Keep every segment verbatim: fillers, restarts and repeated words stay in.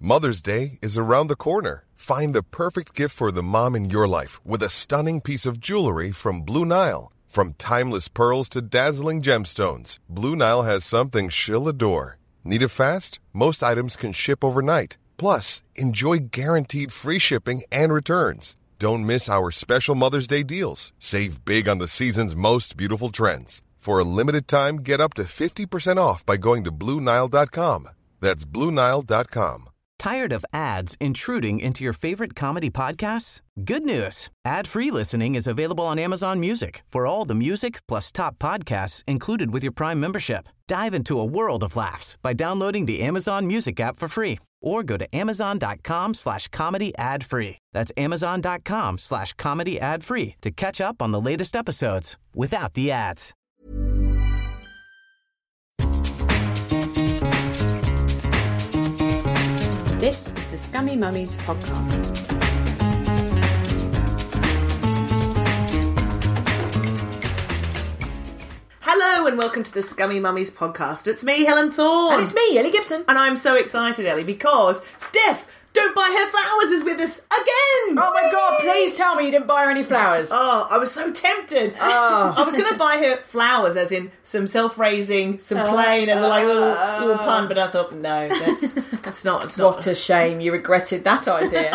Mother's Day is around the corner. Find the perfect gift for the mom in your life with a stunning piece of jewelry from Blue Nile. From timeless pearls to dazzling gemstones, Blue Nile has something she'll adore. Need it fast? Most items can ship overnight. Plus, enjoy guaranteed free shipping and returns. Don't miss our special Mother's Day deals. Save big on the season's most beautiful trends. For a limited time, get up to fifty percent off by going to Blue Nile dot com. That's Blue Nile dot com. Tired of ads intruding into your favorite comedy podcasts? Good news. Ad-free listening is available on Amazon Music for all the music plus top podcasts included with your Prime membership. Dive into a world of laughs by downloading the Amazon Music app for free or go to amazon.com slash comedy ad-free. That's amazon.com slash comedy ad-free to catch up on the latest episodes without the ads. This is the Scummy Mummies podcast. Hello and welcome to the Scummy Mummies podcast. It's me, Helen Thorne. And it's me, Ellie Gibson. And I'm so excited, Ellie, because Steph, Don't Buy Her Flowers, is with us again. Oh my God, please tell me you didn't buy her any flowers. Oh, I was so tempted. Oh. I was going to buy her flowers, as in some self-raising, some plain, as a like, little, little pun, but I thought, no, that's, that's not... It's not. What a shame, you regretted that idea.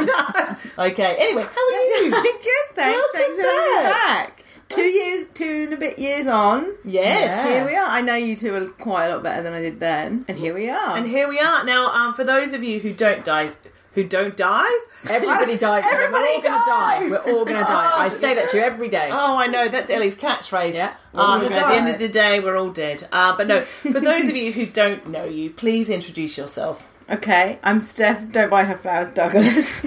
Okay, anyway, how are you? I'm good, thanks. Welcome Thanks for having me back. back. Two years, two and a bit years on. Yes. Here we are. I know you two are quite a lot better than I did then. And here we are. And here we are. Now, um, for those of you who don't die... Who don't die? Everybody dies. Everybody We're all going to die. dies. We're all going to die. I say that to you every day. Oh, I know. That's Ellie's catchphrase. Yeah. Uh, We're at gonna the end die. of the day, we're all dead. Uh, but no, for those of you who don't know you, please introduce yourself. Okay, I'm Steph, Don't Buy Her Flowers, Douglas.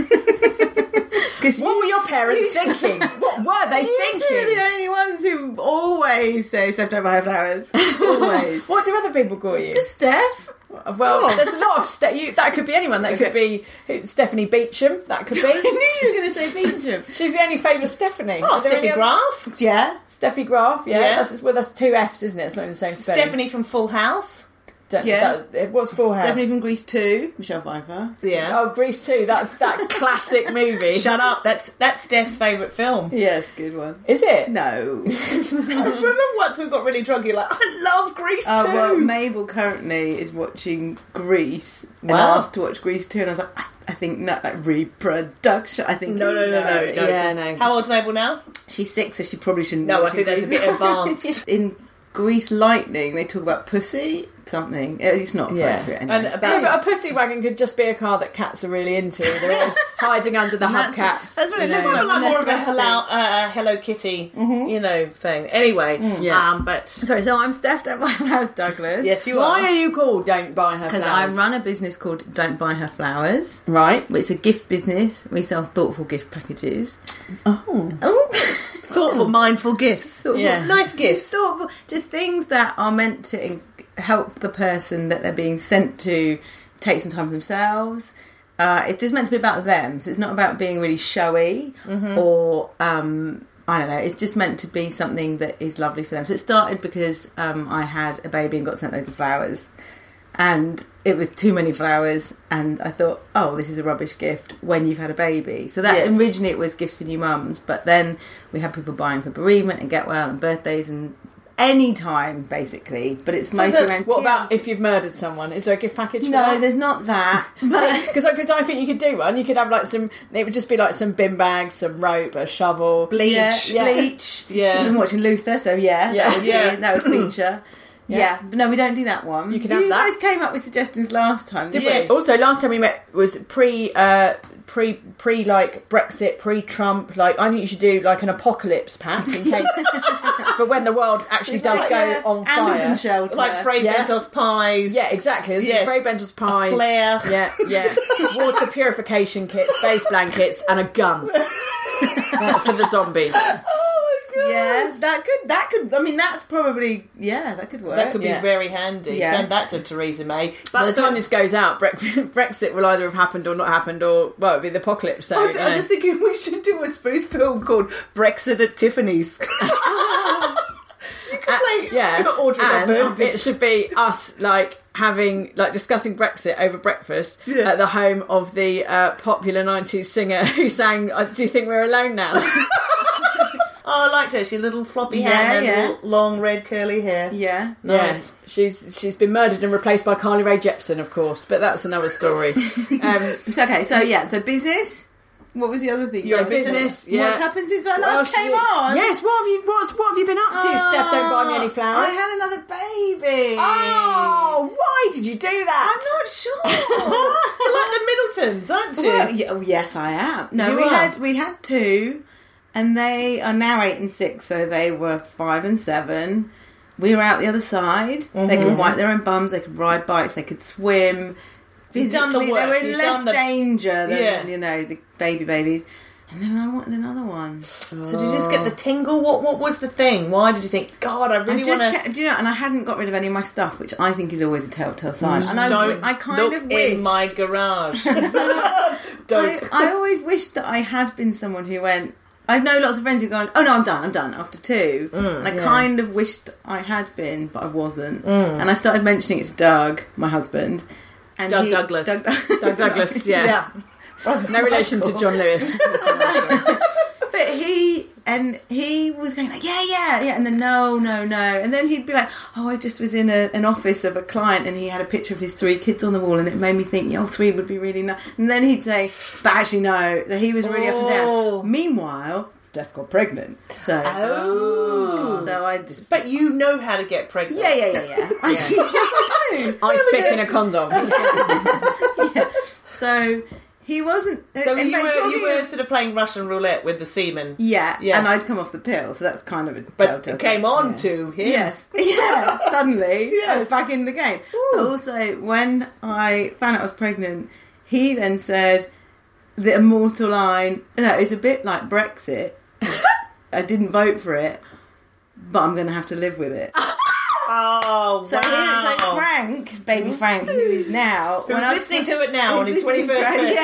What you, were your parents you, thinking? What were they you thinking? two are the only ones who always say Steph, Don't Buy Her Flowers. Always. What do other people call you? Just Steph. Well, Oh. there's a lot of... Ste- you, that could be anyone. That could be who- Stephanie Beecham. That could be... I knew you were going to say Beecham. She's the only famous Stephanie. Oh, Is there Steffi any other- Graf. Yeah. Steffi Graf, yeah. Yeah. That's, well, that's two F's, isn't it? It's not in the same spelling. Stephanie from Full House. Don't- Yeah. that- it was Full House. Stephanie from Grease two, Michelle Pfeiffer. Yeah. Oh, Grease two. That that classic movie. Shut up. That's that's Steph's favourite film. Yes, good one. Is it? No. I remember once we got really drunk, you're like, I love Grease Oh, too. well, Mabel currently is watching Grease and Wow. asked to watch Grease too, and I was like, I, I think not, like reproduction. I think No, no, no, no, no. Yeah, it's- no. How old's Mabel now? She's six, so she probably shouldn't. No, be I watching think that's a Grease. bit advanced. In Grease Lightning, they talk about pussy something. It's not Yeah. appropriate anyway. And No, about but a pussy wagon could just be a car that cats are really into. They're always hiding under the And hubcaps. that's- that's what it you looks know. Kind of like more of a Nesting. hello, uh, Hello Kitty, you know, thing. Anyway, Yeah. um, but Sorry, so I'm Steph, Don't Buy Her Flowers, Douglas. yes, you Why are. are you called Don't Buy Her Because I Flowers? run a business called Don't Buy Her Flowers. Right. It's a gift business. We sell thoughtful gift packages. Oh. Oh. Thoughtful, mindful gifts. Thoughtful- Yeah. Nice gifts. Just thoughtful, just things that are meant to en- help the person that they're being sent to take some time for themselves. Uh, it's just meant to be about them, so it's not about being really showy or um, I don't know. It's just meant to be something that is lovely for them. So it started because um, I had a baby and got sent loads of flowers, and it was too many flowers, and I thought, oh, this is a rubbish gift when you've had a baby. So that Yes. originally it was gifts for new mums, but then we had people buying for bereavement and get well and birthdays and any time basically. But it's mostly the- around. What tears. about if you've murdered someone? Is there a gift package for No, that? there's not that. But Because I think you could do one. You could have like some... It would just be like some bin bags, some rope, a shovel. Bleach. yeah, Yeah. bleach. Yeah. I've been watching Luther, so yeah, Yeah. that would, Yeah. be, that would feature. Yeah. but no, we don't do that one. You can have you that. guys came up with suggestions last time, didn't Yes. we? Also, last time we met was pre... Uh, Pre, pre, like Brexit, pre-Trump. Like, I think you should do like an apocalypse pack in case for when the world actually does Like, go yeah, on animals fire. and shelter. Like Frey Yeah. Bentos pies. Yeah, exactly. There's Yes. some Frey Bentos pies, A flare. yeah, yeah, water purification kit, space blankets, and a gun uh, for the zombies. Yeah, that could, that could, I mean, that's probably, yeah, that could work. That could be Yeah. very handy. Yeah. Send that to Theresa May. But By the so- time this goes out, Bre- Brexit will either have happened or not happened, or well, it'll be the apocalypse. So, I was, you I was know. just thinking we should do a spoof film called Brexit at Tiffany's. You could Uh, play great. Yeah, We've got Audrey and Hepburn. it should be us like having like discussing Brexit over breakfast Yeah. at the home of the uh, popular nineties singer who sang uh, "Do You Think We're Alone Now?" Oh, I liked her. She had a little floppy Yeah, hair and yeah. little long red curly hair. Yeah. Yes, she's she's been murdered and replaced by Carly Rae Jepsen, of course, but that's another story. Um, So, okay, so yeah, so business. What was the other thing? Your So business, yeah. What's happened since I what last else came have you- on? Yes, what have you what's, what have you been up to, Steph? Don't buy me any flowers. I had another baby. Oh, why did you do that? I'm not sure. You're like the Middletons, aren't you? Well, yeah, oh, yes, I am. No, You we are. had we had two, and they are now eight and six, so they were five and seven. We were out the other side. They Mm-hmm. could wipe their own bums. They could ride bikes. They could swim. You've done the Physically, work, they were in you've less done the- danger than Yeah. you know the baby babies. And then I wanted another one. So did you just get the tingle? What What was the thing? Why did you think, God, I I really just, want kept, do you know, and I hadn't got rid of any of my stuff, which I think is always a telltale sign. And I, Don't wi- I kind look of wish in my garage. Don't. I, I always wished that I had been someone who went. I know lots of friends who go, "Oh no, I'm done, I'm done." After two, and I kind of wished I had been, but I wasn't. And I started mentioning it to Doug, my husband, and Doug he- Douglas. Doug, Doug Douglas, yeah. Yeah. No relation to John Lewis. But he and he was going like, yeah, yeah, yeah, and then no, no, no, and then he'd be like, oh, I just was in a, an office of a client, and he had a picture of his three kids on the wall, and it made me think, yeah, oh, three would be really nice. And then he'd say, but actually, no, that he was really up and Oh. down. Meanwhile, Steph got pregnant, so Oh. so I just, But you know how to get pregnant. yeah, yeah, yeah, yeah. I, yes, I do. Ice Yeah, pick in we a do. condom. Yeah. So he wasn't. So in you fact, were talking you were of- sort of playing Russian roulette with the semen. yeah, Yeah. and I'd come off the pill, so that's kind of a But telltale it came sign. on Yeah. to him. Yes, yeah, suddenly I Yes. was back in the game. But also, when I found out I was pregnant, he then said the immortal line, no, it's a bit like Brexit. I didn't vote for it, but I'm going to have to live with it. Oh, So, wow. here, so Frank, baby Frank, who is now... Who's when I was- listening to it now on who's his listening twenty-first to- birthday.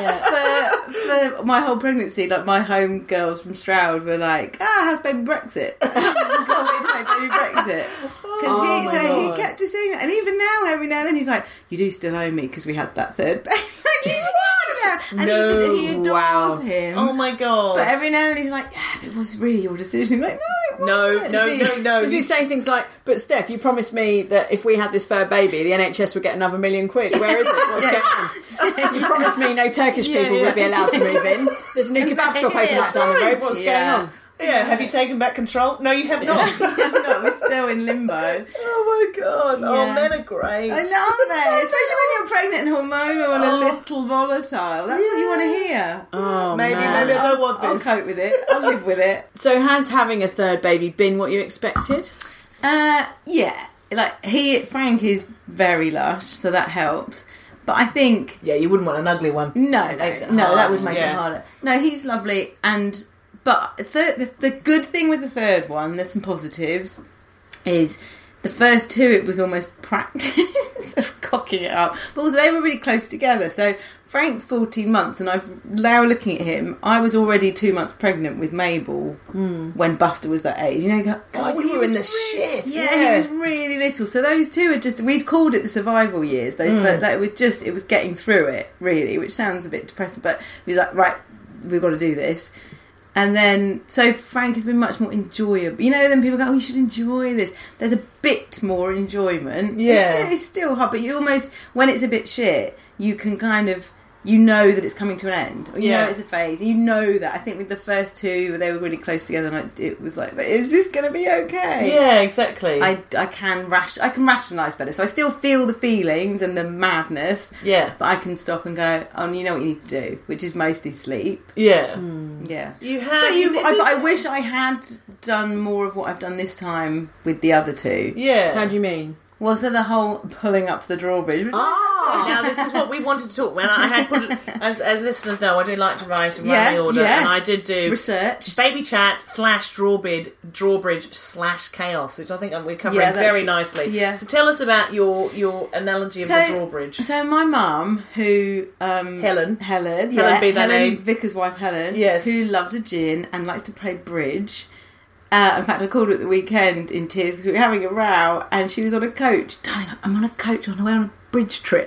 yeah. for, for my whole pregnancy, like my home girls from Stroud were like, "Ah, how's baby Brexit? Can't wait to make baby Brexit." Because Oh he, my so God. he kept just saying that, and even now, every now and then, he's like, "You do still owe me because we had that third baby." Like, he's what? And No, he, he adores wow. him. Oh my God. But every now and then, he's like, "Yeah, it was really your decision." I'm like, no, it No, wasn't. no, Does he, no, no. Does he You- say things like, but Steph, you promised me that if we had this third baby, the N H S would get another million quid. Where is it? What's going on? You promised me no Turkish Yeah, people yeah. would be allowed to move in. There's a new kebab shop open up down the road. What's Yeah. going on? Yeah, have you taken back control? No, you have not. no, we're still in limbo. Oh my God. Oh, Yeah. men are great. I know, aren't they? Especially when you're pregnant and hormonal and a little volatile. That's what you want to hear. Oh, Maybe, man. maybe I don't want I'll this. cope with it. I'll live with it. So has having a third baby been what you expected? Uh, yeah. Like, he, Frank is very lush, so that helps. But I think, Yeah, you wouldn't want an ugly one. no, no, Makes it no, hard, that would make yeah. it harder. No, he's lovely. And, but third, the, the good thing with the third one, there's some positives, is the first two, it was almost practice of cocking it up. But also, they were really close together. So Frank's fourteen months, and I've now looking at him, I was already two months pregnant with Mabel when Buster was that age. You know, you go, God, you he were in was the shit. Yeah, Yeah. he was really little. So those two are just, we'd called it the survival years. Those Mm. first, that was just, it was getting through it, really, which sounds a bit depressing, but we was like, right, we've got to do this. And then, so Frank has been much more enjoyable. You know, then people go, oh, you should enjoy this. There's a bit more enjoyment. Yeah. It's still, it's still hard, but you almost, when it's a bit shit, you can kind of, you know that it's coming to an end. Or you Yeah. know it's a phase. You know that. I think with the first two, they were really close together, and I, it was like, but is this going to be okay? Yeah, exactly. I, I can ration, I can rationalise better. So I still feel the feelings and the madness, yeah, but I can stop and go, oh, you know what you need to do, which is mostly sleep. yeah. Yeah. You have. But you, is I, this- but I wish I had done more of what I've done this time with the other two. Yeah. How do you mean? Was there the whole pulling up the drawbridge? Which Ah! Now this is what we wanted to talk. When I had put, it, as, as listeners know, I do like to write and Yeah, run the order, yes. and I did do research. baby chat slash drawbridge drawbridge slash chaos, which I think we're covering Yeah, that's- very nicely. yeah. So tell us about your your analogy of the drawbridge. So my mum, who um, Helen. Helen, Helen yeah, be that Helen, name. Vicar's wife, Helen, Yes. who loves a gin and likes to play bridge. Uh, in fact, I called her at the weekend in tears because we were having a row, and she was on a coach. Darling, I'm on a coach on the way on a bridge trip.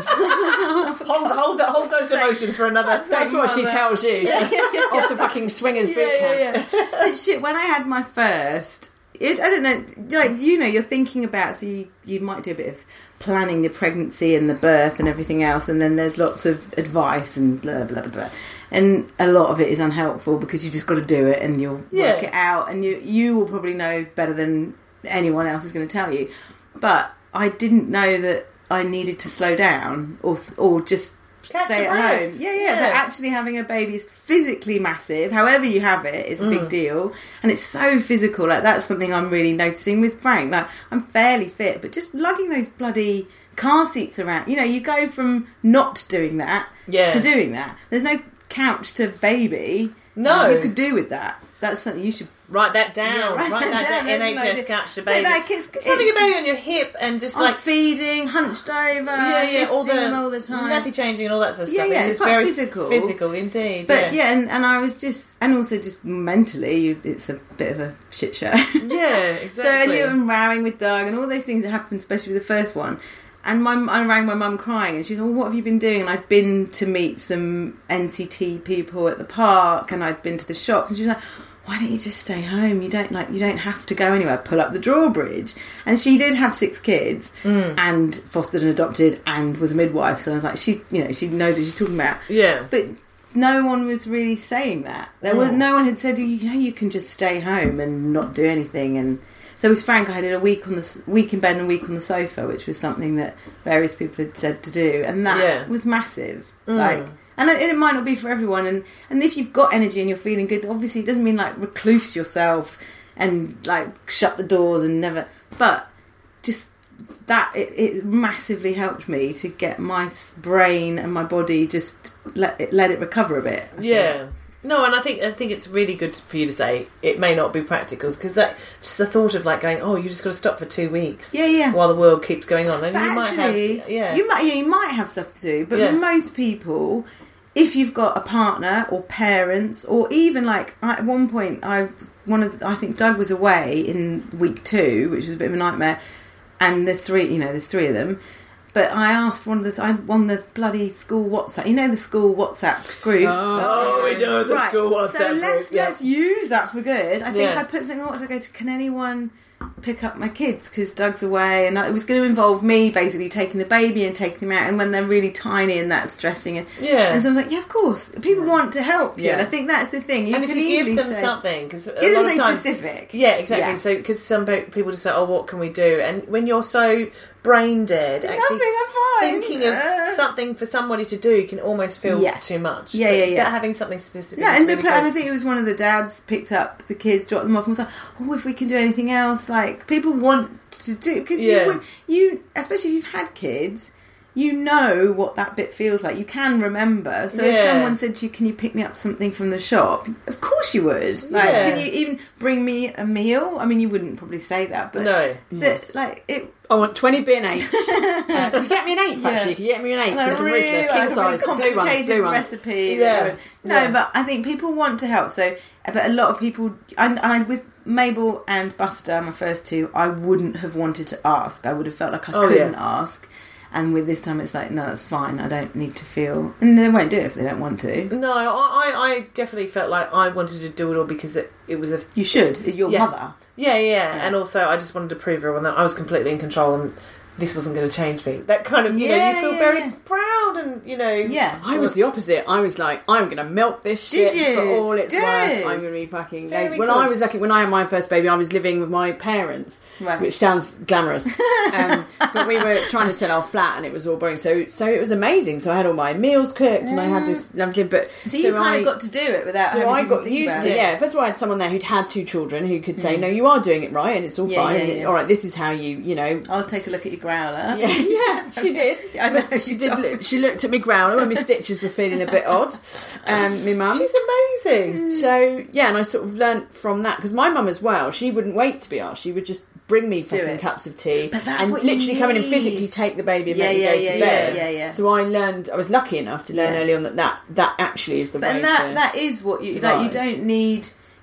hold, hold, hold those emotions for another. That's what she tells you. Yeah, yeah, yeah. Off to fucking swingers Yeah, boot camp. yeah, yeah. But shit, when I had my first, it, I don't know, like, you know, you're thinking about, so you, you might do a bit of planning the pregnancy and the birth and everything else, and then there's lots of advice and blah, blah, blah, blah. And a lot of it is unhelpful because you just got to do it and you'll Yeah. work it out, and you you will probably know better than anyone else is going to tell you. But I didn't know that I needed to slow down or or just Catch stay your at breath. home. Yeah, yeah, Yeah. That actually having a baby is physically massive. However you have it, it's a big deal, and it's so physical. Like, that's something I'm really noticing with Frank. Like, I'm fairly fit, but just lugging those bloody car seats around. You know, you go from not doing that Yeah. to doing that. There's no couch to baby. No. You could do with that. That's something you should. Write that down. Yeah, write, write that that down. down. N H S Like, catch the but baby. like, it's- It's having a it's- baby on your hip and just I'm like feeding, hunched over, yeah, yeah, all the, lifting them all the time. nappy changing and all that sort of Yeah, stuff. yeah, It it's is quite very physical. physical indeed. But yeah, yeah, and, and I was just, and also just mentally, you, it's a bit of a shit show. yeah, exactly. So, and you were rowing with Doug and all those things that happened, especially with the first one. And my, I rang my mum crying, and she was, "Oh, what have you been doing?" And I'd been to meet some N C T people at the park, and I'd been to the shops, and she was like, "Why don't you just stay home? You don't like, you don't have to go anywhere. Pull up the drawbridge." And she did have six kids, Mm. and fostered and adopted, and was a midwife. So I was like, she, you know, she knows what she's talking about. yeah. But no one was really saying that. There was Mm. no one had said, you know, you can just stay home and not do anything. And so with Frank, I did a week on the week in bed and a week on the sofa, which was something that various people had said to do, and that Yeah. was massive. Like, and it, it might not be for everyone. And and if you've got energy and you're feeling good, obviously it doesn't mean like recluse yourself and like shut the doors and never. But just that it, it massively helped me to get my s- brain and my body just let it let it recover a bit. I Yeah. think. No, and I think I think it's really good for you to say it may not be practical, because that just the thought of like going, oh, you just got to stop for two weeks, Yeah, yeah. while the world keeps going on, and But you actually, might have, yeah, you might yeah, you might have stuff to do, but Yeah. for most people, if you've got a partner or parents, or even like I, at one point, I one of the, I think Doug was away in week two, which was a bit of a nightmare, and there's three, you know, there's three of them. But I asked one of the, I won the bloody school WhatsApp. You know the school WhatsApp group. Oh, we know the Right, school WhatsApp So let's group, yeah. let's use that for good. I think Yeah. I put something on WhatsApp. Go to, can anyone pick up my kids because Doug's away, and it was going to involve me basically taking the baby and taking them out, and when they're really tiny and that's stressing. And, Yeah. and so I was like, yeah, of course, people want to help you, Yeah. and I think that's the thing. You and if can you easily give them say, something, because a give lot them of something times, specific. yeah, exactly. Yeah. So because some pe- people just say, oh, what can we do? And when you're so brain dead, actually Nothing, I'm fine. thinking of Uh. something for somebody to do can almost feel Yeah. too much. Yeah, But yeah, yeah. that having something specific. No, is and, the, really and I good. think it was one of the dads picked up the kids, dropped them off, and was like, "Oh, if we can do anything else." Like, people want to do, because Yeah. you would, you especially if you've had kids, you know what that bit feels like. You can remember. So if Yeah. someone said to you, "Can you pick me up something from the shop?" Of course you would. Like, Yeah. can you even bring me a meal? I mean, you wouldn't probably say that, but No. that, like it. I want twenty B and H. Uh, can you get me an eighth, Yeah. actually? Can you get me an eighth? And For a some really, reason, like, king a really size, blue ones, complicated blue ones. recipe. Yeah. No, Yeah. but I think people want to help. So, but a lot of people, and, and I, with Mabel and Buster, my first two, I wouldn't have wanted to ask. I would have felt like I Oh, couldn't yeah. ask. And with this time, it's like, no, that's fine. I don't need to feel, and they won't do it if they don't want to. No, I, I I definitely felt like I wanted to do it all because it, it was a You should. Your Yeah. mother. yeah, yeah, and also I just wanted to prove everyone that I was completely in control and this wasn't going to change me. That kind of, you know, Yeah, you feel yeah, very yeah. proud and, you know... Yeah. I was the opposite. I was like, I'm going to milk this Did shit you? for all it's Good. worth. I'm going to be fucking Very lazy. When good. I was lucky, when I had my first baby, I was living with my parents, Right. which sounds glamorous. um, but we were trying to sell our flat, and it was all boring. So, so it was amazing. So I had all my meals cooked, and I had this lovely. But So you kind I, of got to do it without So having I to got think used about to it. yeah. First of all, I had someone there who'd had two children who could say, "No, you are doing it right, and it's all Yeah, fine. yeah, and yeah. All right, this is how you, you know." I'll take a look at your growler. Yeah, yeah, she did. I know, She you did. told Look, she looked at me growler when my stitches were feeling a bit odd. Um, my mum. She's amazing. So yeah, and I sort of learnt from that because my mum as well. She wouldn't wait to be asked. She would just bring me fucking it. cups of tea But that's and what you literally come in and need. physically take the baby and Yeah, make me yeah, go yeah, to yeah, bed. yeah, yeah. So I learned. I was lucky enough to learn Yeah. early on that that, that actually is the But way. and that to, that is what you survive. like. You don't need.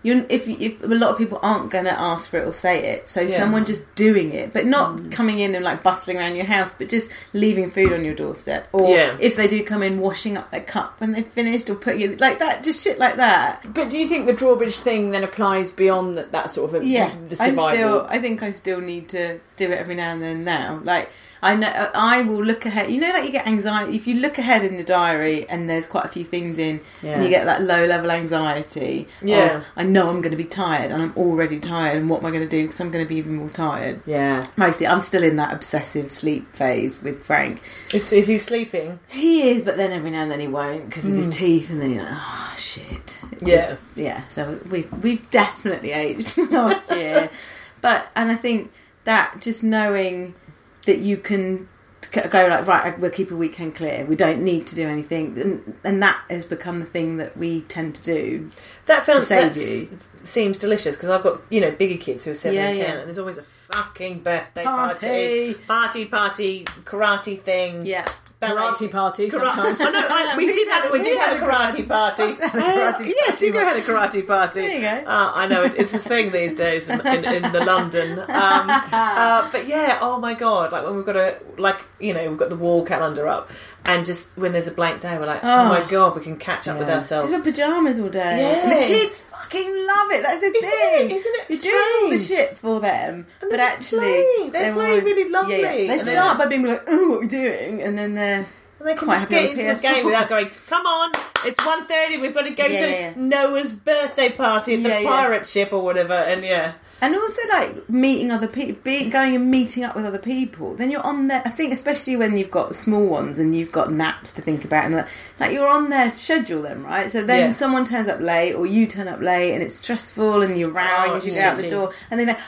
you if if a lot of people aren't going to ask for it or say it, so Yeah. someone just doing it, but not Mm. coming in and like bustling around your house, but just leaving food on your doorstep, or Yeah. if they do come in, washing up their cup when they've finished, or putting it like that, just shit like that. But do you think the drawbridge thing then applies beyond that, that sort of a, Yeah, the I survival? still, I think I still need to do it every now and then. Now, like I know, I will look ahead. You know, like you get anxiety if you look ahead in the diary, and there's quite a few things in, Yeah. and you get that low level anxiety. Yeah. of, I know I'm going to be tired, and I'm already tired, and what am I going to do? Because I'm going to be even more tired. Yeah. Mostly, I'm still in that obsessive sleep phase with Frank. Is, is he sleeping? He is, but then every now and then he won't because of Mm. his teeth, and then you're like, oh shit. It's Yeah. just- yeah. So we've we've definitely aged last year, but and I think that just knowing that you can c- go like, right, we'll keep a weekend clear. We don't need to do anything, and and that has become the thing that we tend to do. That feels save that you. seems delicious because I've got, you know, bigger kids who are seven Yeah, and ten, yeah. and there's always a fucking birthday Party. party, party, party, karate thing. Yeah. Karate party Kara- sometimes. I know, I, we, We did had- have we we did had have a a karate karate- party. I had a karate Uh, yes, party Hugo had a karate party. There you go. Uh, I know it, it's a thing these days in, in, in the London. Um, uh, but yeah, oh my god! Like when we've got a like you know we've got the wall calendar up, and just when there's a blank day, we're like, oh, Oh. my god, we can catch up with Yeah. ourselves. Just wear pyjamas all day. Yeah. And the kids fucking love it. That's the Isn't thing. it- isn't it You're doing all the strange? shit for them. And but they're actually, playing. They're playing wanna- really lovely. Yeah, yeah. They And then- start by being like, oh, what are we doing? And then they're... And they can quite just happy get on the into the P S four. game without going, come on, it's one thirty, we've got to go Yeah, to yeah, yeah. Noah's birthday party at the Yeah, yeah. pirate ship or whatever, and yeah. And also, like, meeting other people, being, going and meeting up with other people. Then you're on there, I think, especially when you've got small ones and you've got naps to think about. And like, like you're on their schedule then, right? So then Yeah. someone turns up late or you turn up late and it's stressful and you're rowing Oh, as you it's go out the shitty. door. And then like,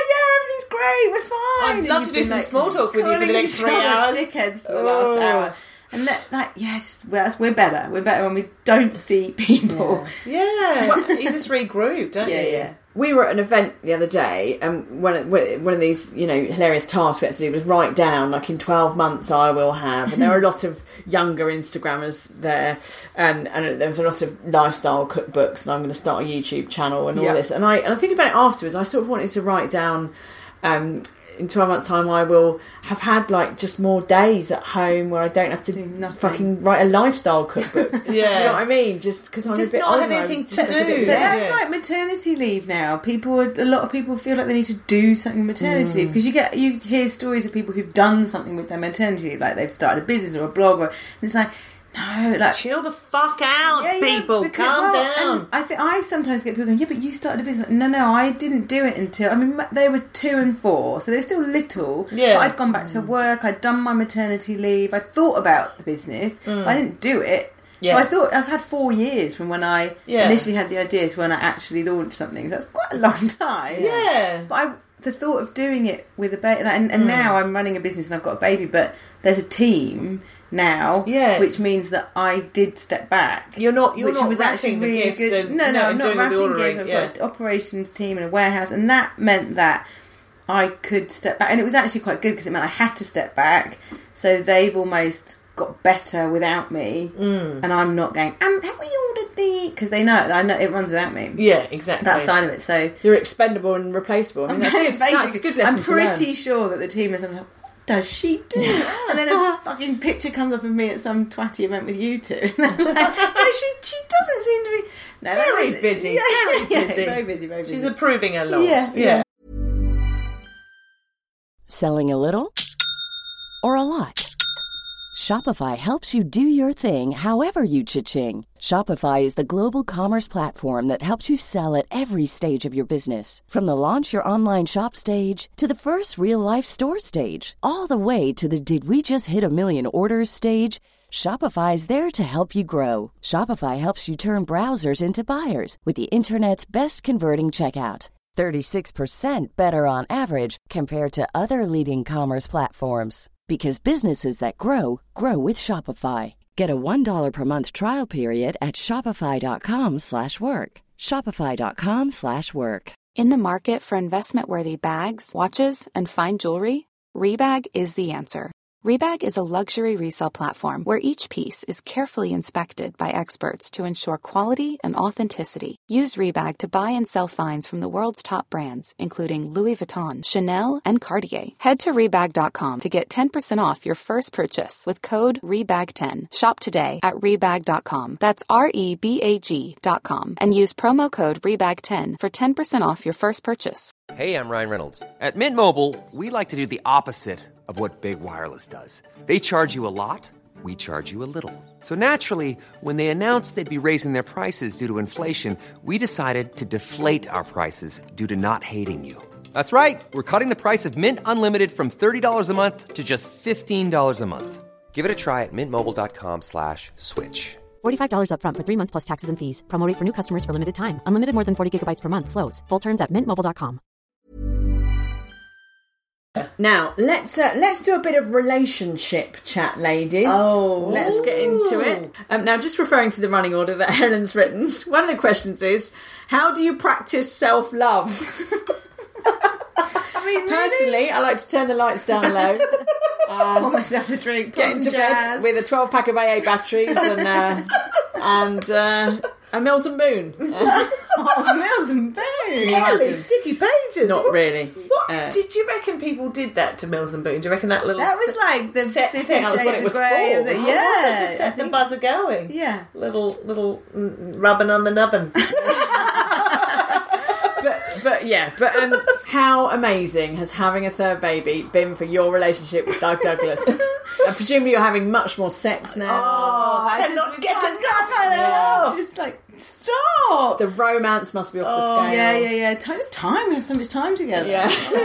oh, yeah, everything's great, we're fine. I'd And love you've to do been, some like, small talk with you for the calling next each three other hours. dickheads for the Oh. last hour. And that, like, yeah, just well, that's, we're better. We're better when we don't see people. Yeah, you just regroup, don't Yeah, you? yeah. We were at an event the other day, and one of, one of these, you know, hilarious tasks we had to do was write down, like, in twelve months I will have. And there were a lot of younger Instagrammers there, and, and there was a lot of lifestyle cookbooks, and I'm going to start a YouTube channel and all Yeah. this. And I and I think about it afterwards, I sort of wanted to write down, um, in twelve months' time I will have had, like, just more days at home where I don't have to Do nothing. fucking write a lifestyle cookbook. Yeah. Do you know what I mean? Just because I'm Just a bit not older, have I'm anything to just a bit do. But less. that's Yeah. like maternity leave now. People, are, a lot of people feel like they need to do something maternity Mm. leave because you get you hear stories of people who've done something with their maternity leave, like they've started a business or a blog, or and it's like no, like Chill the fuck out, yeah, yeah, people. because- Calm well, down. and I think I sometimes get people going, yeah, but you started a business. No, no, I didn't do it until I mean they were two and four, so they were still little. Yeah. but I'd gone back to work. I'd done my maternity leave. I thought about the business. But I didn't do it. Yeah. So I thought I've had four years from when I Yeah. initially had the idea to when I actually launched something. So that's quite a long time. Yeah. But I, the thought of doing it with a baby, and, and now I'm running a business and I've got a baby, but there's a team now, Yeah. which means that I did step back. You're not- you're which not was actually wrapping the really gifts good. and- no, no, no, I'm and not doing all the wrapping ordering, gifts. I've yeah. got an operations team and a warehouse, and that meant that I could step back, and it was actually quite good because it meant I had to step back. So they've almost got better without me, Mm. and I'm not going. Um, have we ordered the? Because they know I know it runs without me. Yeah, exactly. That side of it. So You're expendable and replaceable. I mean, that's good. That's a good lesson I'm to learn. pretty sure that the team is. I'm like, what does she do? And then a fucking picture comes up of me at some twatty event with you two. And I'm like, no, she she doesn't seem to be. No, Very that's- busy, Yeah, very yeah, busy. very busy, very busy. She's approving a lot. Yeah, yeah. yeah. Selling a little or a lot? Shopify helps you do your thing however you cha-ching. Shopify is the global commerce platform that helps you sell at every stage of your business. From the launch your online shop stage to the first real-life store stage, all the way to the did we just hit a million orders stage. Shopify is there to help you grow. Shopify helps you turn browsers into buyers with the internet's best converting checkout. thirty-six percent better on average compared to other leading commerce platforms. Because businesses that grow, grow with Shopify. Get a one dollar per month trial period at shopify.com slash work. Shopify.com slash work. In the market for investment-worthy bags, watches, and fine jewelry, Rebag is the answer. Rebag is a luxury resale platform where each piece is carefully inspected by experts to ensure quality and authenticity. Use Rebag to buy and sell finds from the world's top brands, including Louis Vuitton, Chanel, and Cartier. Head to Rebag dot com to get ten percent off your first purchase with code Rebag ten. Shop today at Rebag dot com. That's R E B A G dot com. And use promo code Rebag ten for ten percent off your first purchase. Hey, I'm Ryan Reynolds. At Mint Mobile, we like to do the opposite of what Big Wireless does. They charge you a lot, we charge you a little. So naturally, when they announced they'd be raising their prices due to inflation, we decided to deflate our prices due to not hating you. That's right. We're cutting the price of Mint Unlimited from thirty dollars a month to just fifteen dollars a month. Give it a try at mintmobile.com slash switch. forty-five dollars up front for three months plus taxes and fees. Promo rate for new customers for limited time. Unlimited more than forty gigabytes per month. Slows full terms at mint mobile dot com. Now let's uh, let's do a bit of relationship chat, ladies. Oh, let's get into it. Um, now, just referring to the running order that Helen's written, one of the questions is, how do you practice self-love? I mean, personally, really? I like to turn the lights down low, um, pour myself a drink, get into bed with a twelve pack of A A batteries and uh, and uh, a Mills and Boon. Uh, oh, Mills and Boon. Really? Sticky pages? Not what, really. What uh, did you reckon people did that to Mills and Boon? Do you reckon that little that was like the set, Fifty set, that was what it was Grey for? The, Was yeah, it? Just set the buzzer going. Yeah, little little mm, rubbing on the nubbin. But, but yeah, but um, how amazing has having a third baby been for your relationship with Doug Douglas? I presume you're having much more sex now. Oh, I cannot just, get can't enough get of it. enough. Just like, stop. The romance must be off the Oh, scale. yeah, yeah, yeah. Time, just time. We have so much time together. Yeah.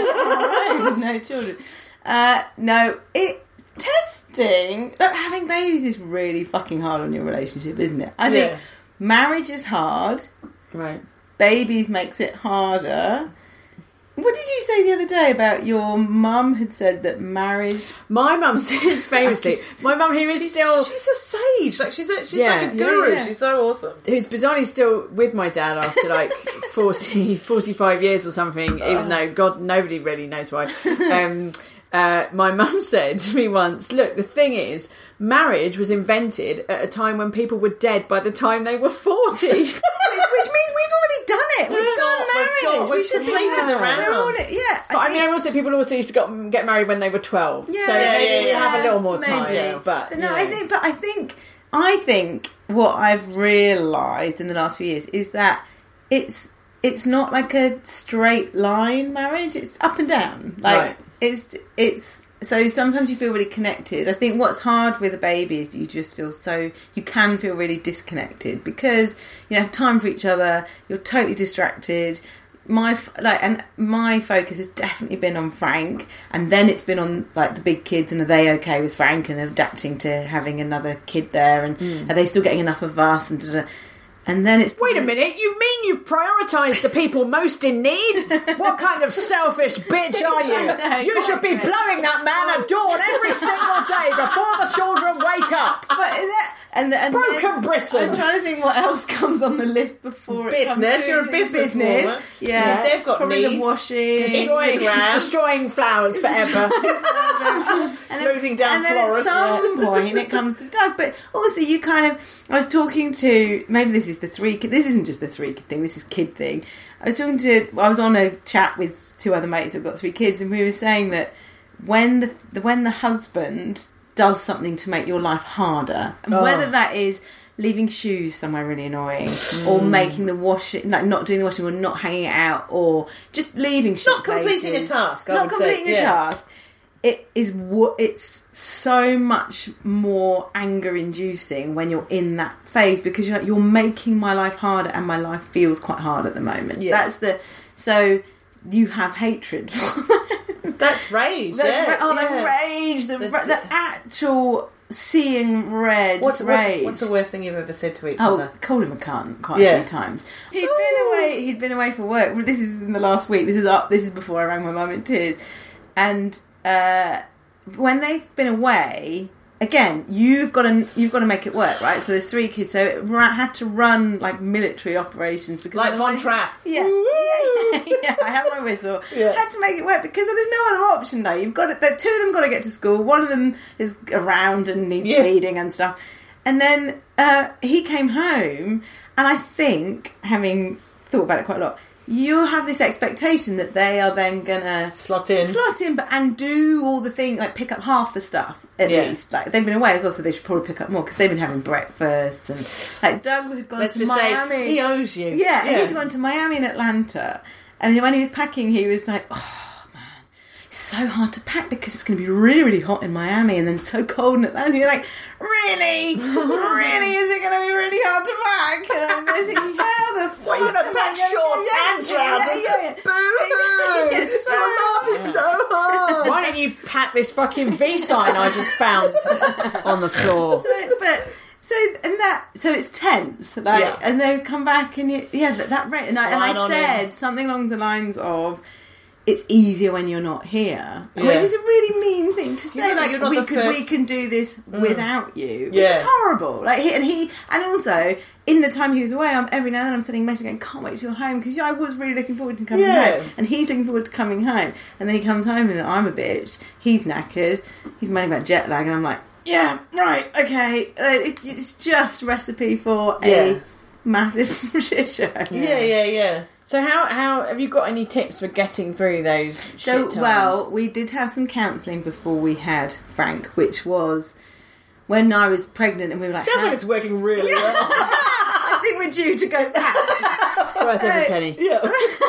With no children. Uh, no, it testing. Look, having babies is really fucking hard on your relationship, isn't it? I think Yeah. marriage is hard. Right. Babies makes it harder. What did you say the other day about your mum had said that marriage? My mum says famously, my mum who is she's, still, she's a sage. Like she's a, she's Yeah. like a guru. Yeah, yeah. She's so awesome. who's bizarrely still with my dad after like forty, forty-five years or something, even though God, nobody really knows why. Um, uh, my mum said to me once, look, the thing is, marriage was invented at a time when people were dead by the time they were forty. Which, which means we've already done it. We've We've done got- we've marriage. got- we've we should be completed the round. We're on it. Yeah. But I think- mean, I also people also used to got, get married when they were twelve, Yeah, so yeah, maybe we yeah, have a little more maybe. time. Yeah, but no, you I know. think, but I think, I think what I've realised in the last few years is that it's it's not like a straight line marriage. It's up and down. Like Right. it's it's. So sometimes you feel really connected. I think what's hard with a baby is you just feel so, you can feel really disconnected because you have time for each other, you're totally distracted. My f- like, and my focus has definitely been on Frank, and then it's been on like the big kids, and are they okay with Frank and adapting to having another kid there, and Mm. are they still getting enough of us, and da-da. And then it's Wait a minute, you mean you've prioritised the people most in need? What kind of selfish bitch are you? No, You should be blowing that man at dawn every single day before the children wake up. But is that, and, and Broken then, Britain. I'm trying to think what else comes on the list before it comes Business, to you're a business woman. Yeah, Yeah, they've got probably needs. the washing. Destroying, Instagram. destroying flowers forever. and then, Closing down and then florists. at some point it comes to Doug. But also, you kind of, I was talking to, maybe this is the three kid, this isn't just the three kid thing, this is kid thing. I was talking to, I was on a chat with two other mates who've got three kids, and we were saying that when the, the when the husband does something to make your life harder, and Oh. whether that is leaving shoes somewhere really annoying, or making the washing, like not doing the washing, or not hanging it out, or just leaving shit Not completing places. a task, I not would say, completing a yeah. task. It is what it's so much more anger inducing when you're in that phase, because you're like, you're making my life harder, and my life feels quite hard at the moment. Yeah. That's the so you have hatred. That's rage. That's yeah, ra- oh, yeah. the rage, the, The- ra- the actual seeing red What's, rage. what's, what's the worst thing you've ever said to each Oh, other? called him a cunt quite Yeah. a few times. He'd been away. He'd been away for work. Well, this is in the last week. This is up. This is before I rang my mum in tears. And uh, when they've been away, again, you've got to you've got to make it work, right? So there's three kids, so it ra- had to run like military operations because Like Von otherwise- Trapp. Yeah, yeah, yeah, yeah. I have my whistle. Yeah. Had to make it work because there's no other option though. You've got to, the two of them got to get to school. One of them is around and needs Yeah. feeding and stuff. And then uh, he came home, and I think, having thought about it quite a lot, you have this expectation that they are then gonna Slot in. slot in, but and do all the things, like pick up half the stuff at Yeah. least. Like they've been away as well, so they should probably pick up more because they've been having breakfast and like Doug had gone Let's to just Miami. say he owes you. Yeah, and he'd gone to Miami and Atlanta, and when he was packing, he was like, "Oh man, it's so hard to pack because it's going to be really, really hot in Miami and then so cold in Atlanta." You're like, "Really, really, is it going to be really hard to pack?" And I'm thinking, "How the fuck? What, you're gonna am pack I gonna-" shorts Yeah, and yeah, trousers? Yeah, yeah. Boo-hoo! It's so Your hard. love is so hard. Why don't you pack this fucking V sign I just found on the floor? So, but so and that so it's tense, like, Yeah. and they come back and you, yeah, that, that rate, and I, and Slide I on said in. something along the lines of, "It's easier when you're not here," Yeah. which is a really mean thing to say. You're not- like you're not we the could we first- can do this without you, which Yeah. is horrible. Like he and he and also in the time he was away, I'm every now and then I'm sending a message going, "Can't wait till you're home," because I was really looking forward to coming Yeah. home, and he's looking forward to coming home, and then he comes home and I'm a bitch. He's knackered. He's moaning about jet lag, and I'm like, "Yeah, right, okay." Uh, it, it's just recipe for a Yeah. massive shit show. Yeah, yeah, yeah. So how how have you got any tips for getting through those shit So, times? well, we did have some counselling before we had Frank, which was when I was pregnant, and we were like, Sounds "How-" like it's working really well. I think we're due to go back. worth every penny. Yeah.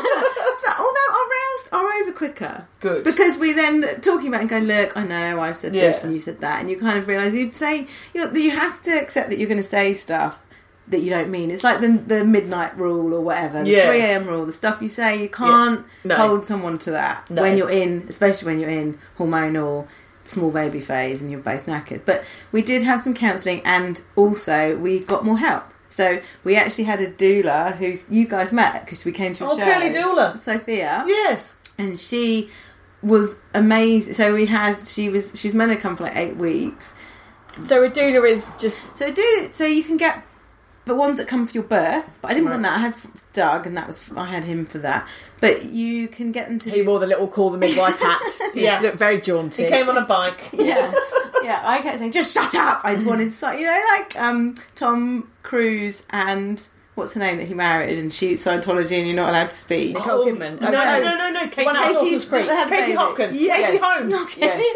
But although our rows are over quicker. Good. Because we then talking about it and going, "Look, I know I've said Yeah. this and you said that," and you kind of realise you'd say, you know, you have to accept that you're going to say stuff that you don't mean. It's like the the midnight rule or whatever, the Yeah. three a.m. rule, the stuff you say, you can't No. hold someone to that No. when you're in, especially when you're in hormonal small baby phase and you're both knackered. But we did have some counselling, and also we got more help. So we actually had a doula who you guys met because we came to a Oh, show. Curly Doula. Sophia. Yes. And she was amazing. So we had, she was, she was meant to come for like eight weeks. So a doula is just So do, so you can get the ones that come for your birth, but I didn't want that. I had Doug, and that was, I had him for that. But you can get them to he do, wore the little call the midwife hat. He Yeah. looked very jaunty. He came on a bike. yeah, yeah. I kept saying, "Just shut up!" I wanted, so you know, like um, Tom Cruise and what's her name that he married, and she's Scientology, and you're not allowed to speak. Nicole Kidman. No, Oh, no, no, no, no. Katie, One out of Katie, Dawson's Creek. that had Katie baby. Hopkins. Yes. Katie Holmes. Not Katie Yes.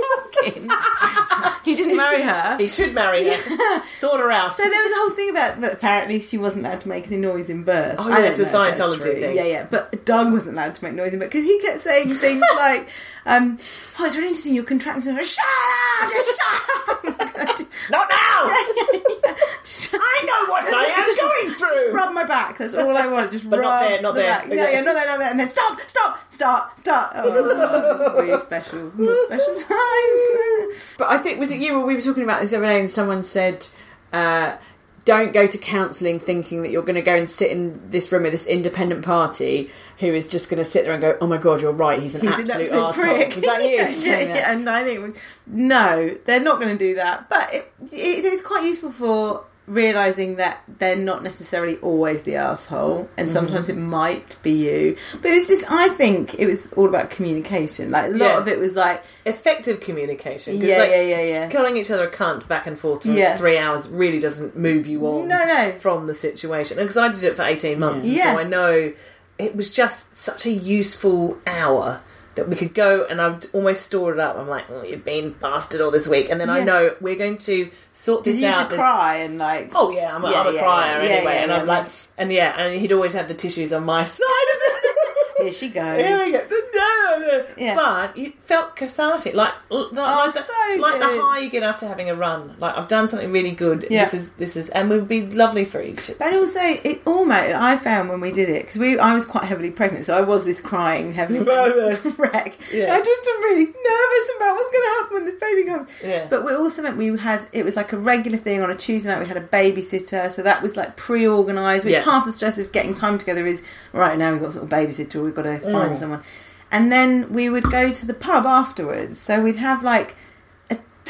Hopkins. He didn't marry her. He should marry her. Sort her out. So there was a whole thing about that apparently she wasn't allowed to make any noise in birth. Oh, I yeah, don't it's a know if that's Scientology true. thing. Yeah, yeah. But Doug wasn't allowed to make noise in birth because he kept saying things like, um, "Oh, it's really interesting, your contractions." Shut up! Just shut up! Not now! Just- I know what I am Just- going through! Rub my back. That's all I want. Just But rub not there, not the there. back. No, Okay. yeah, not there, not there. And then stop, stop, start, start. Oh, it's really special. More special times. But I think, was it you or we were talking about this the other day, and someone said, uh, don't go to counselling thinking that you're going to go and sit in this room with this independent party who is just going to sit there and go, "Oh my God, you're right, he's an He's absolute, an absolute arsehole." prick. Was that you? yeah, yeah, yeah. And I think, it was, no, they're not going to do that. But it, it is quite useful for realising that they're not necessarily always the arsehole, and sometimes it might be you. But it was just, I think it was all about communication. Like a lot Yeah. of it was like, Effective communication. 'Cause, yeah, like, yeah, yeah, yeah. calling each other a cunt back and forth for Yeah. three hours really doesn't move you on No, no. from the situation. Because I did it for eighteen months, and Yeah. so I know it was just such a useful hour that we could go, and I'd almost store it up. I'm like, "Oh, you've been bastard all this week," and then I Yeah. know we're going to sort Did this you used out. to This- cry and like, Oh yeah, I'm a, Yeah, I'm a yeah, crier yeah, anyway, yeah, and yeah, I'm like, yeah. and yeah, and he'd always have the tissues on my side of it. here she goes. Here we go. Yeah. But it felt cathartic, like like, like, the, so like the good. high you get after having a run. Like I've done something really good. Yeah. This is this is, and would be lovely for each. But also, it almost, I found when we did it, because we, I was quite heavily pregnant, so I was this crying, heavily wreck. Yeah. I just am really nervous about what's going to happen when this baby comes. Yeah. But we also meant we had, it was like a regular thing on a Tuesday night, we had a babysitter, so that was like pre-organised, which Yeah. half the stress of getting time together is, right, now we've got sort of babysitter, we've got to Mm. find someone. And then we would go to the pub afterwards, so we'd have like a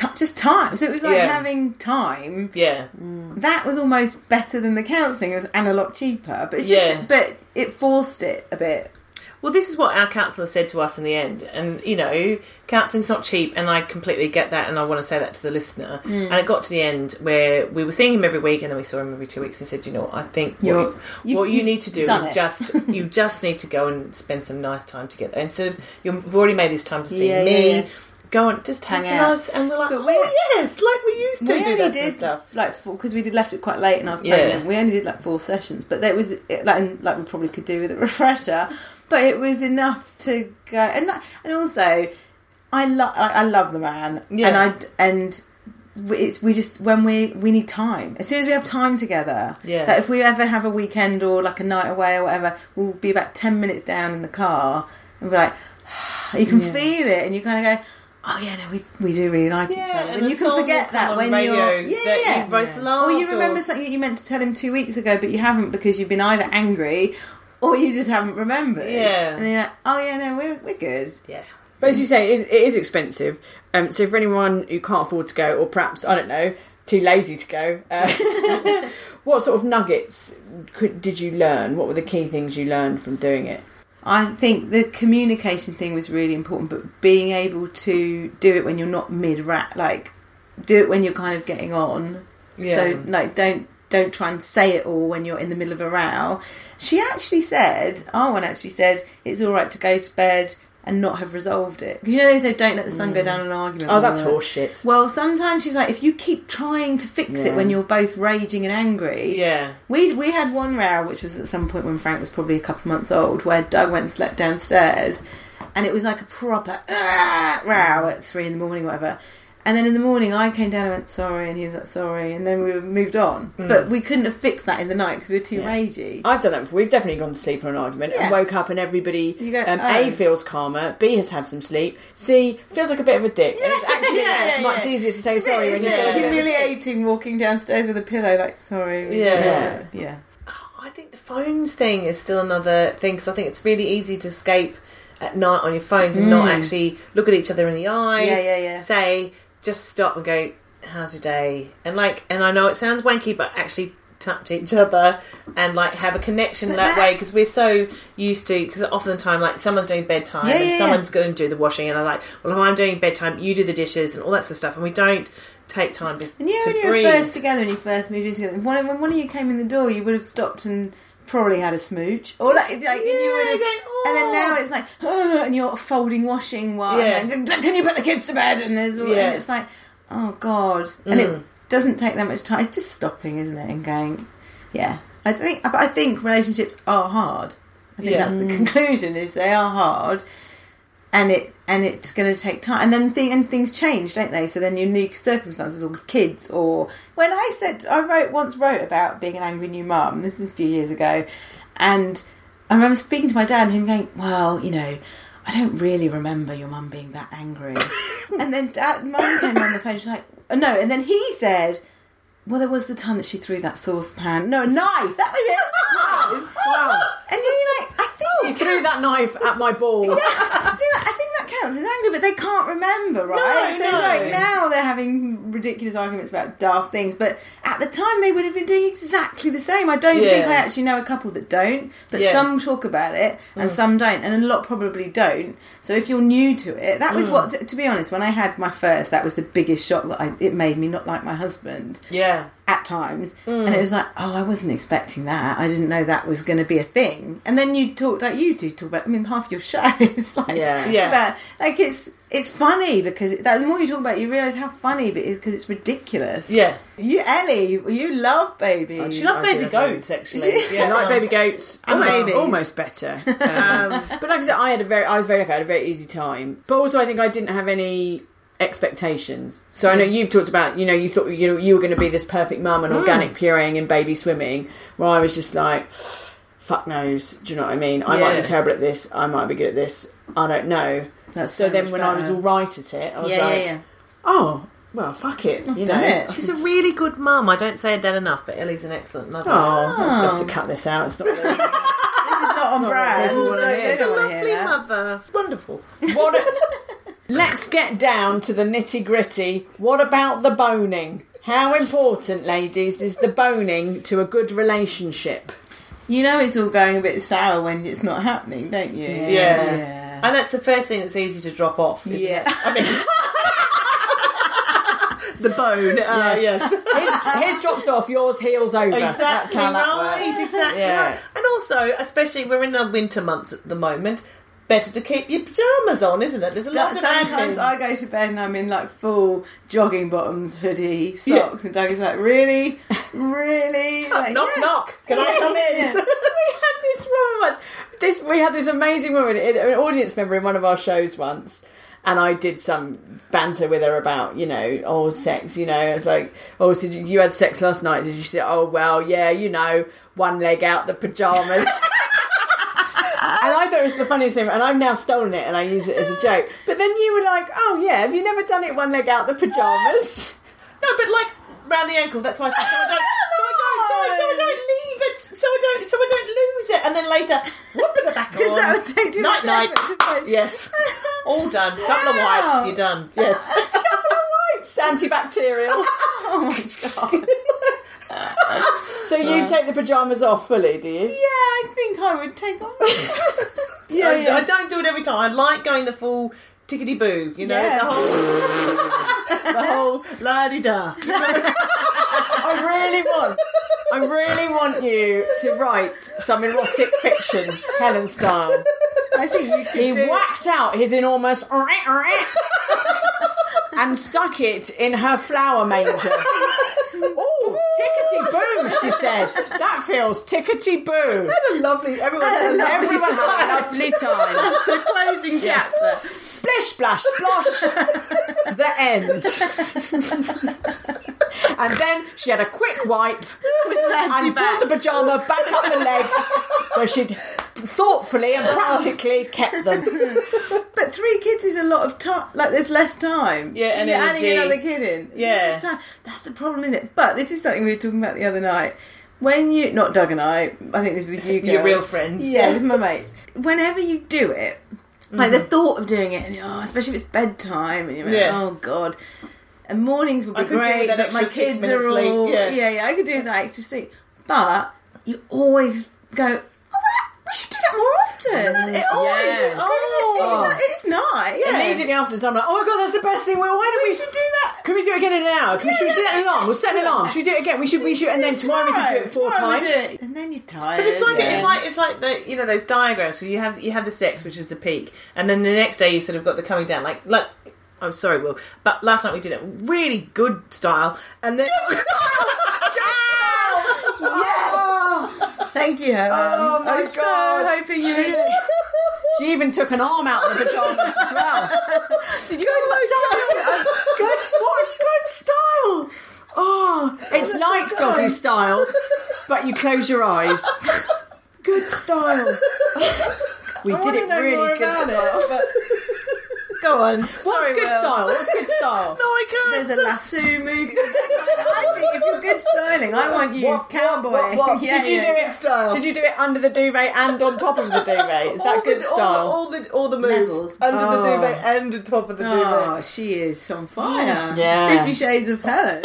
t- just time. So it was like Yeah. having time. Yeah. That was almost better than the counselling. It was and a lot cheaper, but it just Yeah. but it forced it a bit. Well, this is what our counsellor said to us in the end. And, you know, counselling's not cheap, and I completely get that, and I want to say that to the listener. Mm. And it got to the end where we were seeing him every week, and then we saw him every two weeks, and he said, you know what, I think what, You're- you, you've- what you you've need to do done is it." just, you just need to go and spend some nice time together. Instead of, you've already made this time to see Yeah, me, yeah, yeah. go on, just have Hang some out. nice, and we're like, But oh, we- yes, like we used to we do only that sort did of stuff. like because we did left it quite late and I was Yeah. pregnant. We only did like four sessions, but that was it, like like we probably could do with a refresher. But it was enough to go, and and also I love I love the man, Yeah. and I and it's we just when we we need time. As soon as we have time together, Yeah. Like if we ever have a weekend or like a night away or whatever, we'll be about ten minutes down in the car and be like, you can feel it, and you kind of go, oh yeah, no, we we do really like each other, and and a you can song forget will that come on when radio you're yeah, that yeah. you've both loved, or you remember or- something that you meant to tell him two weeks ago, but you haven't because you've been either angry or you just haven't remembered. Yeah. and then you're like, oh yeah, no, we're we're good. Yeah. But as you say, it is, it is expensive. Um, so for anyone who can't afford to go, or perhaps, I don't know, too lazy to go, uh, what sort of nuggets could, did you learn? What were the key things you learned from doing it? I think the communication thing was really important, but being able to do it when you're not mid-rat, like do it when you're kind of getting on. Yeah. So like don't don't try and say it all when you're in the middle of a row. She actually said, our one actually said, it's all right to go to bed and not have resolved it. Because you know they say don't let the sun go down on an argument. Oh, that's Or- horseshit. Well, sometimes she's like, if you keep trying to fix Yeah. it when you're both raging and angry. Yeah. We we had one row, which was at some point when Frank was probably a couple of months old, where Doug went and slept downstairs, and it was like a proper ah, row at three in the morning, whatever. And then in the morning, I came down and went sorry, and he was like sorry, and then we moved on. But we couldn't have fixed that in the night because we were too Yeah. ragey. I've done that before. We've definitely gone to sleep on an argument Yeah. and woke up and everybody, You go, um, oh. A, feels calmer, B, has had some sleep, C, feels like a bit of a dick. And it's actually Yeah, yeah, much yeah. easier to say It's a bit- sorry when you isn't feel it a bit of a dick. humiliating walking downstairs with a pillow, like sorry. Yeah. yeah. I think the phones thing is still another thing, because I think it's really easy to escape at night on your phones and not actually look at each other in the eyes. Yeah, yeah, yeah. Say, just stop and go, how's your day? And like, and I know it sounds wanky, but actually touch each other and like have a connection But that, that- way, because we're so used to, because often the time like someone's doing bedtime Yeah, and yeah, someone's going to do the washing, and I'm like, well, if I'm doing bedtime, you do the dishes and all that sort of stuff, and we don't take time just And you know to when you were breathe. first together and you first moved in together, when, when one of you came in the door, you would have stopped and probably had a smooch, or like, like and you would have, going, and then "Oh." now it's like, oh, and you're folding washing while, Yeah. and then, can you put the kids to bed? And there's all, Yeah. and it's like, oh god, and Mm. it doesn't take that much time. It's just stopping, isn't it, and going, yeah. I think, but I think relationships are hard. I think Yeah. that's the conclusion, is they are hard. And it and it's going to take time, and then thing, and things change, don't they? So then your new circumstances, or kids, or when I said I wrote once wrote about being an angry new mum. This was a few years ago, and I remember speaking to my dad and him going, "Well, you know, I don't really remember your mum being that angry." And then dad, mum came on the phone. She's like, oh, "No," and then he said, "Well, there was the time that she threw that saucepan. No, a knife. That was it. Knife. Wow. And you're like, I think You threw that knife at my balls. yeah, I think that counts as anger, but they can't remember, right? No, so no. like now they're having ridiculous arguments about daft things, but at the time they would have been doing exactly the same. I don't Yeah. think I actually know a couple that don't, but Yeah. some talk about it and some don't, and a lot probably don't. So if you're new to it, that was what, to, to be honest, when I had my first, that was the biggest shock, that I, it made me not like my husband. Yeah. At times, and it was like, oh, I wasn't expecting that. I didn't know that was going to be a thing. And then you talk like you do talk about. I mean, half your show is like, Yeah. Yeah. about, like it's it's funny because it, the more you talk about it, you realise how funny it is because it's ridiculous. Yeah. You, Ellie, you love baby. She loves I baby do. goats, actually. Yeah, like baby goats, And almost, babies. almost better. Um, but like I said, I had a very, I was very lucky. I had a very easy time. But also, I think I didn't have any expectations. So I know you've talked about, you know, you thought you know you were going to be this perfect mum and organic pureeing and baby swimming, where I was just like, fuck knows. Do you know what I mean? I might Yeah. be terrible at this. I might be good at this. I don't know. That's so so then much when I was better. all right at it, I was yeah, like, yeah, yeah. oh, well, fuck it. You done know, it. She's a really good mum. I don't say that enough, but Ellie's an excellent mother. Oh, I was supposed to cut this out. It's not really... This is not on not brand. what people wanna Don't- hear. they She's a don't wanna hear lovely that. mother. Wonderful. What? Let's get down to the nitty gritty. What about the boning? How important, ladies, is the boning to a good relationship? You know it's all going a bit sour when it's not happening, don't you? Yeah. yeah. And that's the first thing that's easy to drop off, isn't Yeah. it? I mean, the bone. Uh, yes. His, his drops off, yours heals over. Exactly That's how that right. works. Exactly Yeah. right. And also, especially we're in the winter months at the moment, better to keep your pyjamas on, isn't it? There's a lot of Sometimes admin. I go to bed and I'm in like full jogging bottoms, hoodie, socks, and Doug is like, really? Really? Like, knock, yeah. knock. Can I come in? Yeah. We had this woman once. This we had this amazing woman, an audience member in one of our shows once, and I did some banter with her about, you know, oh, sex. You know, it's like, oh, so did you had sex last night? Did you say, oh, well, yeah, you know, one leg out the pajamas. And I thought it was the funniest thing, and I've now stolen it and I use it as a joke. But then you were like, oh yeah, have you never done it one leg out the pyjamas? No, but like round the ankle. That's why I said so I don't, so I don't, so I, so I don't leave it, so I don't, so I don't lose it, and then later whoop it back on. Because that would take too night much night. effort to find. Yes, all done. Couple of Wow. wipes, you're done. Yes. Couple of wipes, antibacterial. Oh my god. So you take the pyjamas off fully, do you? Yeah, I think I would take off. Yeah, yeah, yeah. I don't do it every time. I like going the full tickety boo. You know, Yeah. the whole, the whole la di da. I really want, I really want you to write some erotic fiction, Helen style. I think you could He do whacked out his enormous and stuck it in her flower manger. Oh, tickety boo, she said. That feels tickety boo. Had a lovely. Everyone had a lovely Everyone had a time. lovely time. So closing Yes. chapter. Splish, splash, splosh. The end. And then she had a quick wipe and pulled the pyjama back up the leg where she'd thoughtfully and practically kept them. But three kids is a lot of time. Like, there's less time. Yeah, and You're energy. adding another kid in. There's Yeah. less time. That's the problem, isn't it? But this is something we were talking about the other night. When you, not Doug and I, I think this was with you girls. Your real friends. Yeah, with my mates. Whenever you do it, like the thought of doing it, and oh, especially if it's bedtime, and you're like, Yeah. oh god. And mornings would be I could do great, with that but my extra six kids minutes are all sleep, yeah. yeah, yeah, I could do that extra sleep. But you always go, oh, well, we should do that more often. It always Yeah. is. 'Cause Oh. it, it, it's nice. Yeah. Immediately after, I'm like, oh my god, that's the best thing. Well, why don't We we? should do that. Can we do it again in an hour? Can we, should we set an alarm? We'll set an alarm. Should we do it again? We should. We should. And then tomorrow we can do it four Tomorrow we times. do it. And then you're tired. But it's like yeah. it's like it's like the you know those diagrams. So you have you have the sex, which is the peak, and then the next day you sort of got the coming down. Like like I'm sorry, Will, but last night we did it really good style, and then Thank you, Helen. Oh my I was God. so hoping you would. She even took an arm out of the pajamas as well. Did you good style? Good, what good style? Oh, it's like doggy style, but you close your eyes. Good style. We I did wanna it know really more good about style. it, but... Go on. What's Sorry, good Will. style? What's good style? no, I can't. There's a lasso movie. I think if you're good styling, I want you What- cowboy. what- what- Yeah, Did you yeah. do it? Style. Did you do it under the duvet and on top of the duvet? Is that all good the, style? All the, all the all the moves Levels. under the Oh. duvet and on top of the duvet. Oh, she is on fire. Yeah. Fifty Shades of Helen.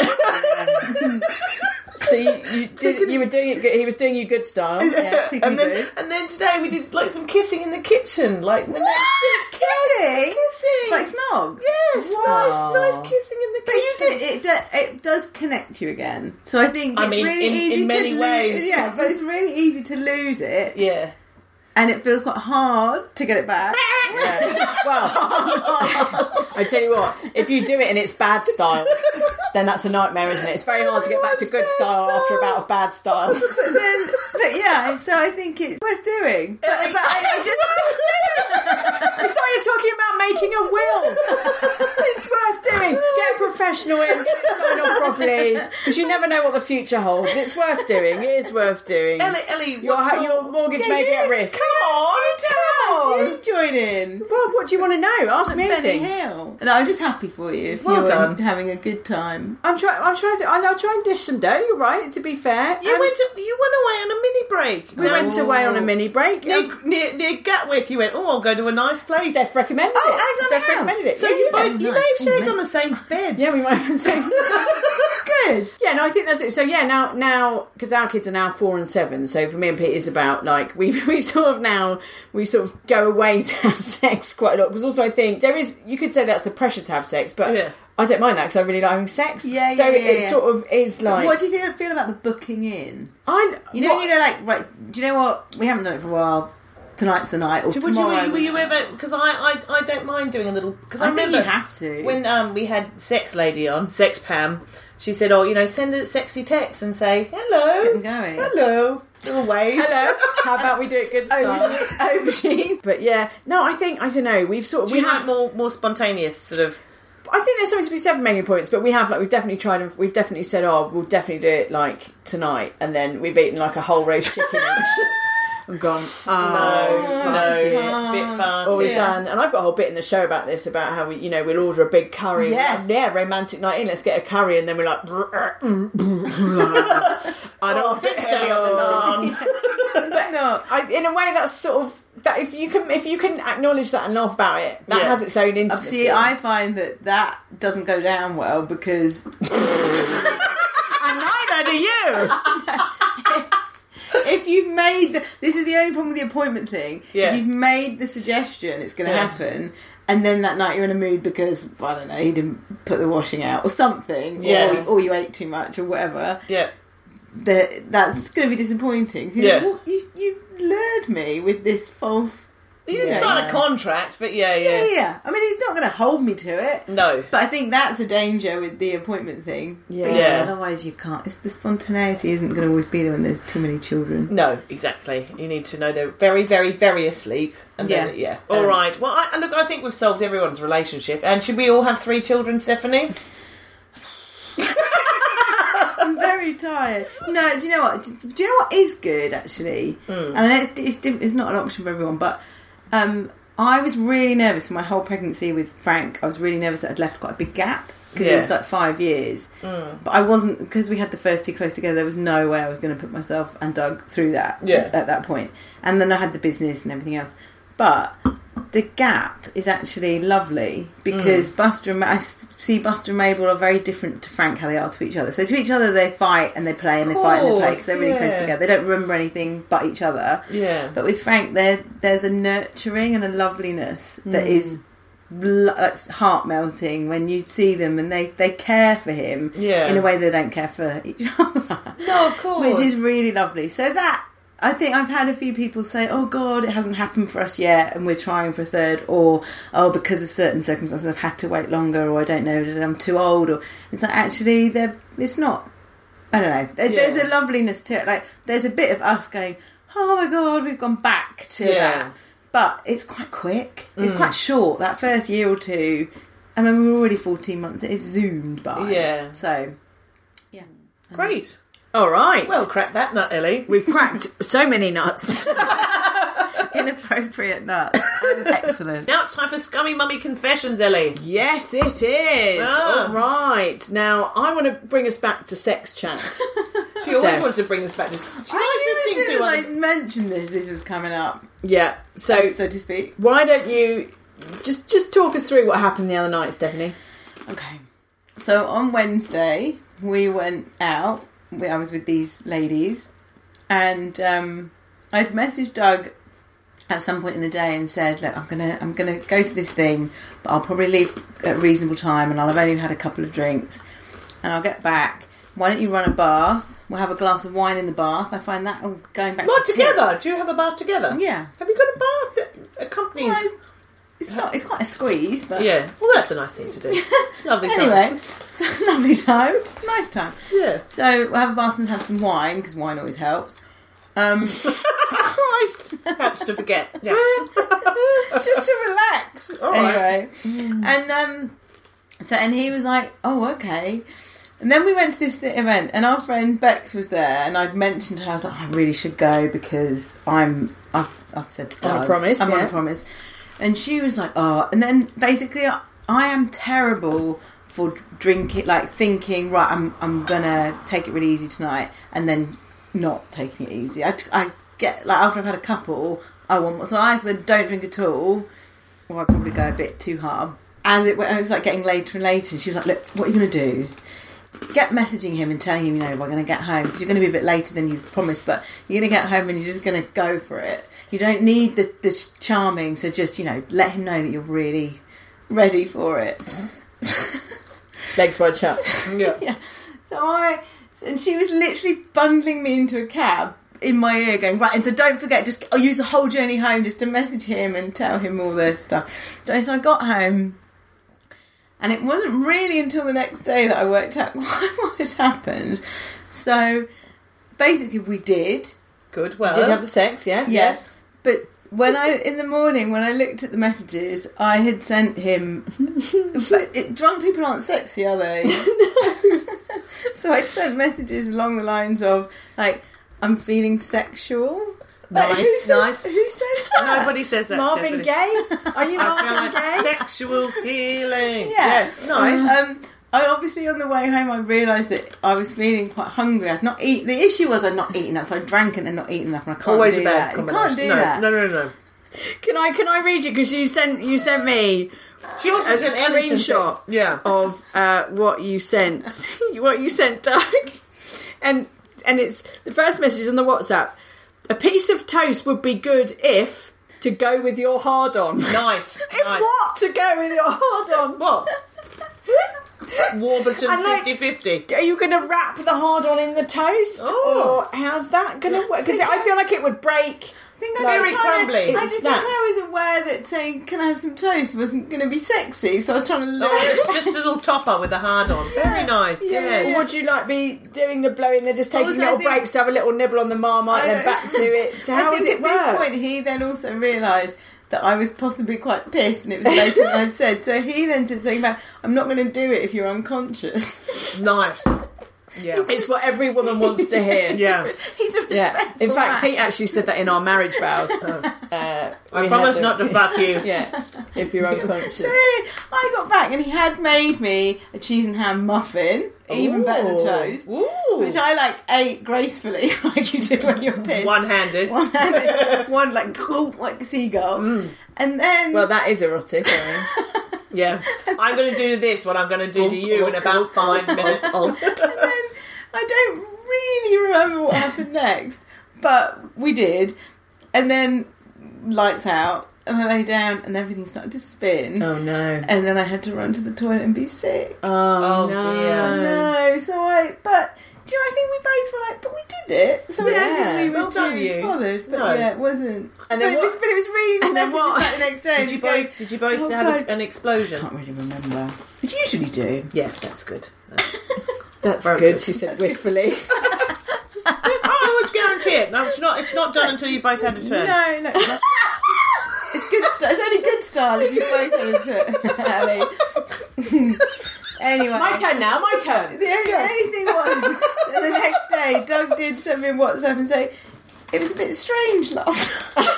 So you, you did. You were doing it. Good. He was doing you good style. Yeah, and then tickety-boo. and then today we did like some kissing in the kitchen, like the next Kissing? kissing. It's like snog. Yes, nice, Wow. nice kissing in the But you kitchen. do it. Do, it does connect you again. So I think I it's mean, really in- easy in many to ways. lose. Yeah, but it's really easy to lose it, Yeah. and it feels quite hard to get it back. Well, I tell you what. If you do it and it's bad style, then that's a nightmare, isn't it? It's very hard to get back to good style after a bout of bad style. But then, but yeah. So I think it's worth doing. But, but I, I just. It's like you're talking about making a will. It's worth doing. Get a professional in, get it signed off properly, because you never know what the future holds. It's worth doing. It is worth doing. Ellie, Ellie, your, what's your... your mortgage Yeah, may be you- at risk. Come on, come on. You join in. Bob, what do you want to know? Ask me Benny anything. Hill. And I'm just happy for you if Well you're done. having a good time. I'm trying. I'm trying. To, I'll try and dish some dough. You're right. To be fair, You Um, went to, you went away on a mini break. we Down went away on a mini break. near, Um, near, near Gatwick. You went, oh, I'll go to a nice place. Steph recommended Oh, it. Alexander Steph House. recommended it. So yeah, you yeah. both, you nice. may have Oh, shared man. on the same bed. Yeah, we might have been Good. Yeah, no, I think that's it. So yeah, now now because our kids are now four and seven. So for me and Pete, it's about like we we sort of now we sort of go away to have sex quite a lot. Because also I think there is you could say that's a pressure to have sex, but Yeah. I don't mind that because I really like having sex. Yeah, So yeah, yeah, it yeah. sort of is like What do you think I feel about the booking in? I You know what- when you go like, right, do you know what? We haven't done it for a while. Tonight's the night, or Would you, tomorrow. were we you should. ever? Because I, I, I don't mind doing a little. Because I, I think remember you have to. when um we had Sex Lady on, Sex Pam. She said, "Oh, you know, send a sexy text and say hello, Get them going. hello, little wave." Hello. How about we do it good style? Aubergine. But yeah, no, I think I don't know. We've sort of Do we you have have more more spontaneous sort of? I think there's something to be said for making points, but we have like we've definitely tried and we've definitely said, oh, we'll definitely do it like tonight, and then we've eaten like a whole roast chicken each. I'm gone. Oh, No, no, fuck it. bit far. All we've Yeah. done, and I've got a whole bit in the show about this, about how we, you know, we'll order a big curry. and Yes. we're like, yeah, romantic night in. Let's get a curry, and then we're like, I don't think so. heavy on the naan. But no, I, in a way, that's sort of that. If you can, if you can acknowledge that and laugh about it, that Yeah. has its own intimacy. See, I find that that doesn't go down well because and neither do you. if you've made the, this is the only problem with the appointment thing. Yeah. If you've made the suggestion, it's going to Yeah. happen, and then that night you're in a mood because I don't know, you didn't put the washing out or something, Yeah. or, or you ate too much or whatever. Yeah. That that's going to be disappointing. So Yeah. well, you you lured me with this false. You didn't Yeah. sign a contract, but yeah, Yeah, yeah. yeah. yeah. I mean, he's not going to hold me to it. No. But I think that's a danger with the appointment thing. Yeah. But Yeah. otherwise, you can't. It's, the spontaneity isn't going to always be there when there's too many children. No, exactly. You need to know they're very, very, very asleep. And Yeah. then, yeah. All Um, right. Well, I, look, I think we've solved everyone's relationship. And should we all have three children, Stephanie? I'm very tired. No, do you know what? Do you know what is good actually? Mm. And I know it's, it's, diff- it's not an option for everyone, but um, I was really nervous for my whole pregnancy with Frank. I was really nervous that I'd left quite a big gap because it was Yeah. like five years. Mm. But I wasn't, because we had the first two close together. There was no way I was going to put myself and Doug through that. Yeah. At that point, and then I had the business and everything else, but. The gap is actually lovely because Mm. Buster and Ma- I s- see Buster and Mabel are very different to Frank how they are to each other. So to each other they fight and they play and they fight and they play because they're really close yeah. together. They don't remember anything but each other. Yeah. But with Frank, there there's a nurturing and a loveliness that is lo- like heart melting when you see them and they, they care for him Yeah. in a way they don't care for each other. No, of course. Which is really lovely. So that, I think I've had a few people say, oh God, it hasn't happened for us yet and we're trying for a third, or oh, because of certain circumstances I've had to wait longer, or I don't know, that I'm too old, or it's like actually they're, it's not, I don't know, there, Yeah. there's a loveliness to it, like there's a bit of us going, oh my God, we've gone back to Yeah. that, but it's quite quick, it's Mm. quite short, that first year or two, I mean we're already fourteen months, it is zoomed by. Yeah. So, yeah. Great. All right. Well, crack that nut, Ellie. We've cracked so many nuts. Inappropriate nuts. Excellent. Now it's time for Scummy Mummy Confessions, Ellie. Yes, it is. Ah. All right. Now, I want to bring us back to sex chat. She always Steph. wants to bring us back to... She I likes knew as listening soon to as I other... mentioned this, this was coming up, Yeah. So, so to speak. why don't you just just talk us through what happened the other night, Stephanie? Okay. So on Wednesday, we went out. We- I was with these ladies, and um, I'd messaged Doug at some point in the day and said, "Look, I'm gonna, I'm gonna go to this thing, but I'll probably leave at a reasonable time, and I'll have only had a couple of drinks, and I'll get back. Why don't you run a bath? We'll have a glass of wine in the bath. I find that oh, going back Not to together. tips. Do you have a bath together? Yeah. Have you got a bath that accompanies... Well, it's not. It's quite a squeeze, but Yeah. Well, that's a nice thing to do. Lovely time. anyway, so lovely time. It's a nice time. Yeah. So we'll have a bath and have some wine, because wine always helps. Um, Christ. Helps to forget. Yeah. just to relax. All right. Anyway, and um, So, and he was like, oh, okay. And then we went to this event, and our friend Bex was there, and I'd mentioned to her, I was like, oh, I really should go because I'm, I've, I've said to Doug, on a promise, I'm yeah. on a promise. And she was like, oh, and then basically I, I am terrible for drinking, like thinking, right, I'm, I'm going to take it really easy tonight, and then not taking it easy. I, I get, like, after I've had a couple, I want, so I either don't drink at all, or I probably go a bit too hard. As it went, it was like getting later and later, and she was like, look, what are you going to do? Get messaging him and telling him, you know, we're going to get home because you're going to be a bit later than you promised, but you're going to get home and you're just going to go for it. You don't need the, the charming, so just, you know, let him know that you're really ready for it. Legs wide shut. Yeah. yeah. So I, and she was literally bundling me into a cab in my ear going, right, and so don't forget, just I'll use the whole journey home just to message him and tell him all the stuff. So I got home. And it wasn't really until the next day that I worked out what had happened. So, basically, we did. Good, well. You did have the sex, yeah? Yes. But when I, in the morning, when I looked at the messages, I had sent him... but it, drunk people aren't sexy, are they? No. So I sent messages along the lines of, like, I'm feeling sexual. Nice, like, who says, nice. Who says that? Nobody says that, Marvin Stephanie. Gaye? Are you I Marvin feel like Gaye? sexual healing. Yeah. Yes, nice. Um, I obviously on the way home I realised that I was feeling quite hungry. I'd not eat. The issue was I'd not eaten enough, so I drank and then not eaten enough, and I can't Always do a bad that. You combination. can't do no, that. no, no, no. Can I can I read you because you sent you sent me She also a sent Ellison screenshot sent- yeah. of uh, what you sent what you sent Doug, and and it's the first message is on the WhatsApp. A piece of toast would be good if to go with your hard on. Nice. If nice. what to go with your hard on? What? Warburton And, like, fifty-fifty. Are you going to wrap the hard on in the toast, Oh. or how's that going to work? Because I feel like it would break. I think I Very was trying crumbly. To, I It's just snap. think I was aware that saying "Can I have some toast" wasn't going to be sexy, so I was trying to learn. Oh, just, just a little topper with a hard on. Very nice. Yeah, yes. Or would you like be doing the blowing, then just taking Also, little I think- breaks to have a little nibble on the Marmite, I then don't- back to it? So how I think would it at work? this point he then also realised that I was possibly quite pissed, and it was later than I'd said. So he then said something about, "I'm not going to do it if you're unconscious." Nice. Yeah. It's what every woman wants to hear. Yeah. He's a Yeah. respectful In fact, man. Pete actually said that in our marriage vows. Uh, I we promise had not to fuck you. Yeah, if you're unconscious. So I got back and he had made me a cheese and ham muffin, even better than toast, Ooh. which I like ate gracefully, like you do when you're pissed. One-handed. One handed, one like like a seagull, Mm. and then Well, that is erotic. I Yeah. I'm going to do this, what I'm going to do to you in about five minutes. and then I don't really remember what happened next, but we did, and then lights out, and I lay down, and everything started to spin. mean. Oh no. And then I had to run to the toilet and be sick. Oh, Oh, no. dear. No, so I, but do you know, I think we both were like, but we did it. So I Yeah. don't think we were Well done, too you. bothered. But No. yeah, it wasn't. And but, then it was, what- but it was really the and then messages what? back the next day. Did and you just going, both, did you both "Oh, have God." a, an explosion? I can't really remember. But you usually do. Yeah, that's good. That's... That's Very good, good. she said wistfully. oh, I would guarantee it. No, it's not. It's not done until you both had a turn. No, no. no. It's good. St- it's only good style if you both had it, Ali. Anyway, My turn now, my turn. The only, only thing was, that the next day, Doug did send me a WhatsApp and say, it was a bit strange last night.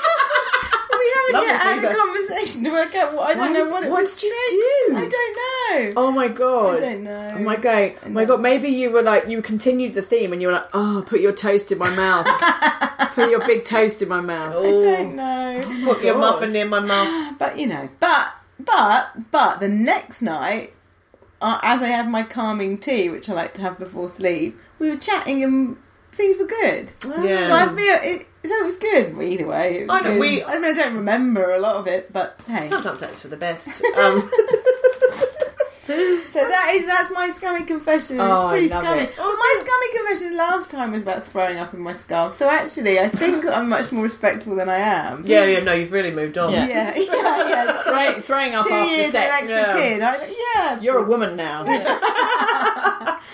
We haven't Lovely yet had a feedback. conversation to work out what, I don't Why know was- what it what was did you strange. do? I don't know. Oh my god. I don't know. Oh my god. Oh my god, maybe you were like, you continued the theme and you were like, oh, put your toast in my mouth. Put your big toast in my mouth. I don't know. Put your muffin in my mouth. But, you know, but, but, but the next night, uh, as I had my calming tea, which I like to have before sleep, we were chatting and things were good. Yeah. So I feel it, so it was good. Well, either way, it was I know, good. we- I mean, I don't remember a lot of it, but hey. So Sometimes that's for the best. Um, that is that's my scummy confession. It's Oh, I pretty love scummy. it. But my scummy confession last time was about throwing up in my scarf. So actually, I think I'm much more respectful than I am. yeah, yeah. No, you've really moved on. Yeah. yeah, yeah. yeah. Throwing, throwing up Two after years and an sex. extra Yeah. kid. I, yeah, You're a woman now.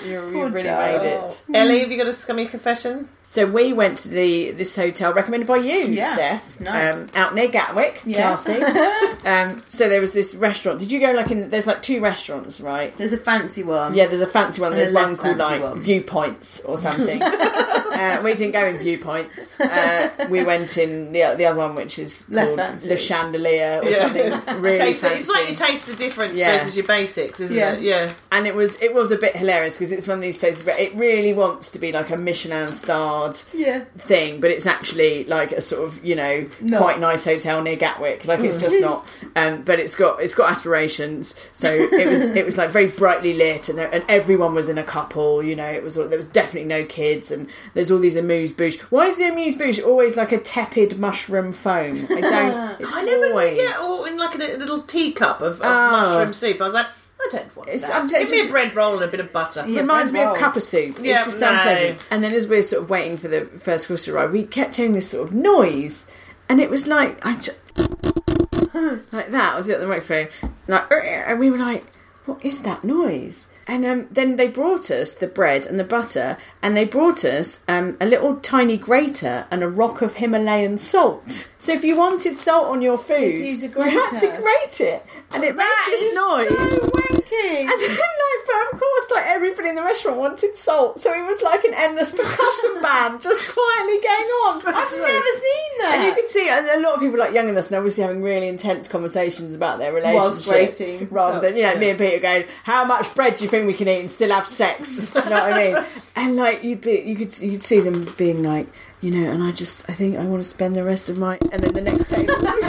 You, Poor you've really dog. made it. Ellie, have you got a scummy confession? So we went to the this hotel recommended by you, Yeah, Steph, it's nice. um, out near Gatwick, Yeah. classy. um, so there was this restaurant. Did you go like in? There's like two restaurants, right? There's a fancy one. Yeah, there's a fancy one. And a There's one less called fancy like one. Viewpoints or something. uh, we didn't go in Viewpoints. Uh, we went in the the other one, which is Less called fancy. Le Chandelier or Yeah. something really Taste it. fancy. It's like you taste the difference Yeah. versus your basics, isn't Yeah. it? Yeah. And it was it was a bit hilarious because it's one of these places where it really wants to be like a Michelin starred Yeah. thing, but it's actually like a sort of, you know, No. quite nice hotel near Gatwick. Like it's just not. Um, but it's got it's got aspirations. So it was it was like very brightly lit, and there, and everyone was in a couple. You know, it was all, there was definitely no kids, and there's all these amuse bouche. Why is the amuse bouche always like a tepid mushroom foam? I don't. It's I never always. knew. Yeah, or in like a, a little teacup of, of Oh. mushroom soup. I was like, I don't want It's- that. I'm- Give it's me just- a bread roll and a bit of butter. Yeah. Reminds me bread of roll. cup of soup. Yeah, It's just no. unpleasant. And then as we were sort of waiting for the first course to arrive, we kept hearing this sort of noise, and it was like I just, like that. I was at the microphone, like, and we were like, "What is that noise?" And um, then they brought us the bread and the butter, and they brought us um, a little tiny grater and a rock of Himalayan salt. So if you wanted salt on your food, use a you had to grater. grate it, and it made That this is noise. so wanky. And then, like, but of course, like everybody in the restaurant wanted salt, so it was like an endless percussion band just quietly going on. I've never seen that. And you could see, and a lot of people like younger than us, and obviously having really intense conversations about their relationship, grating rather salt, than you know yeah. me and Peter going, "How much bread do you think we can eat and still have sex?" You know what I mean? And like you'd be, you could you'd see them being like, you know, and I just I think I want to spend the rest of my, and then the next day.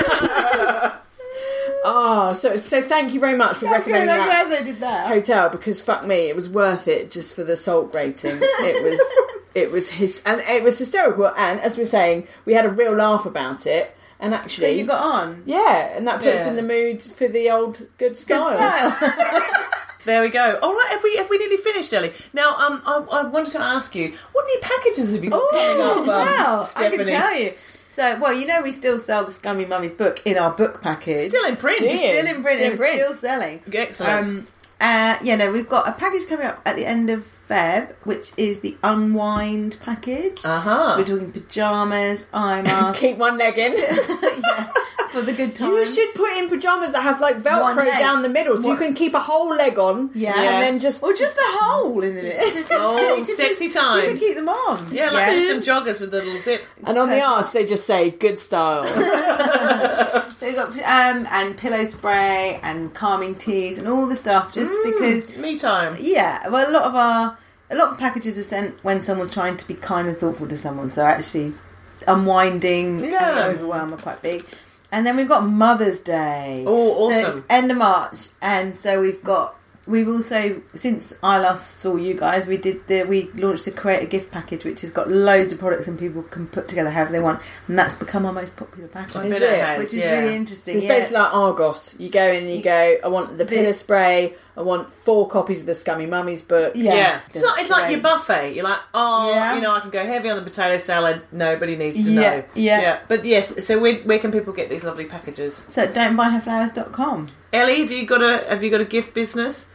Oh, so so thank you very much for I'm good, recommending I'm that glad they did that. hotel, because fuck me, it was worth it just for the salt grating. It was it was his and it was hysterical, and as we we're saying, we had a real laugh about it, and That actually you got on. yeah, and that puts Yeah. in the mood for the old good Good style. style. There we go. All right, have we have we nearly finished, Ellie? Now, um, I, I wanted to ask you, what new packages have you got coming Oh, up, um, wow. I Stephanie? can tell you. So, well, you know we still sell the Scummy Mummy's book in our book package. Still in print. Do you? Still in print, Still in and print. still selling. Excellent. Um, uh, yeah, no, we've got a package coming up at the end of Feb, which is the Unwind package. Uh-huh. We're talking pyjamas, eye mask, Keep one leg in. yeah, for the good time. You should put in pyjamas that have like One Velcro leg. down the middle, so What- you can keep a whole leg on. Yeah. and then just or just a hole in the middle. Oh, You could sexy just- times. You can keep them on. Yeah, like some joggers with a little zip. and on the arse they just say good style. They've got um, and pillow spray and calming teas and all the stuff, just because. Me time. Yeah, well, a lot of our a lot of packages are sent when someone's trying to be kind and thoughtful to someone. So actually, unwinding Yeah. and the overwhelm are quite big. And then we've got Mother's Day. Oh, So awesome. it's end of March, and so we've got. We've also, since I last saw you guys, we did the we launched the Create a Gift package, which has got loads of products and people can put together however they want, and that's become our most popular package, I Is bet it? it has, which is yeah. really So interesting. it's yeah. basically like Argos. You go in and you go, I want the The- pillar spray, I want four copies of the Scummy Mummy's book. Yeah. Yeah, it's like it's like Great. your buffet. You're like, oh, Yeah. you know, I can go heavy on the potato salad. Nobody needs to Yeah, know. yeah. But yes, so where, where can people get these lovely packages? So don't buy her flowers dot com. Ellie, have you got a have you got a gift business?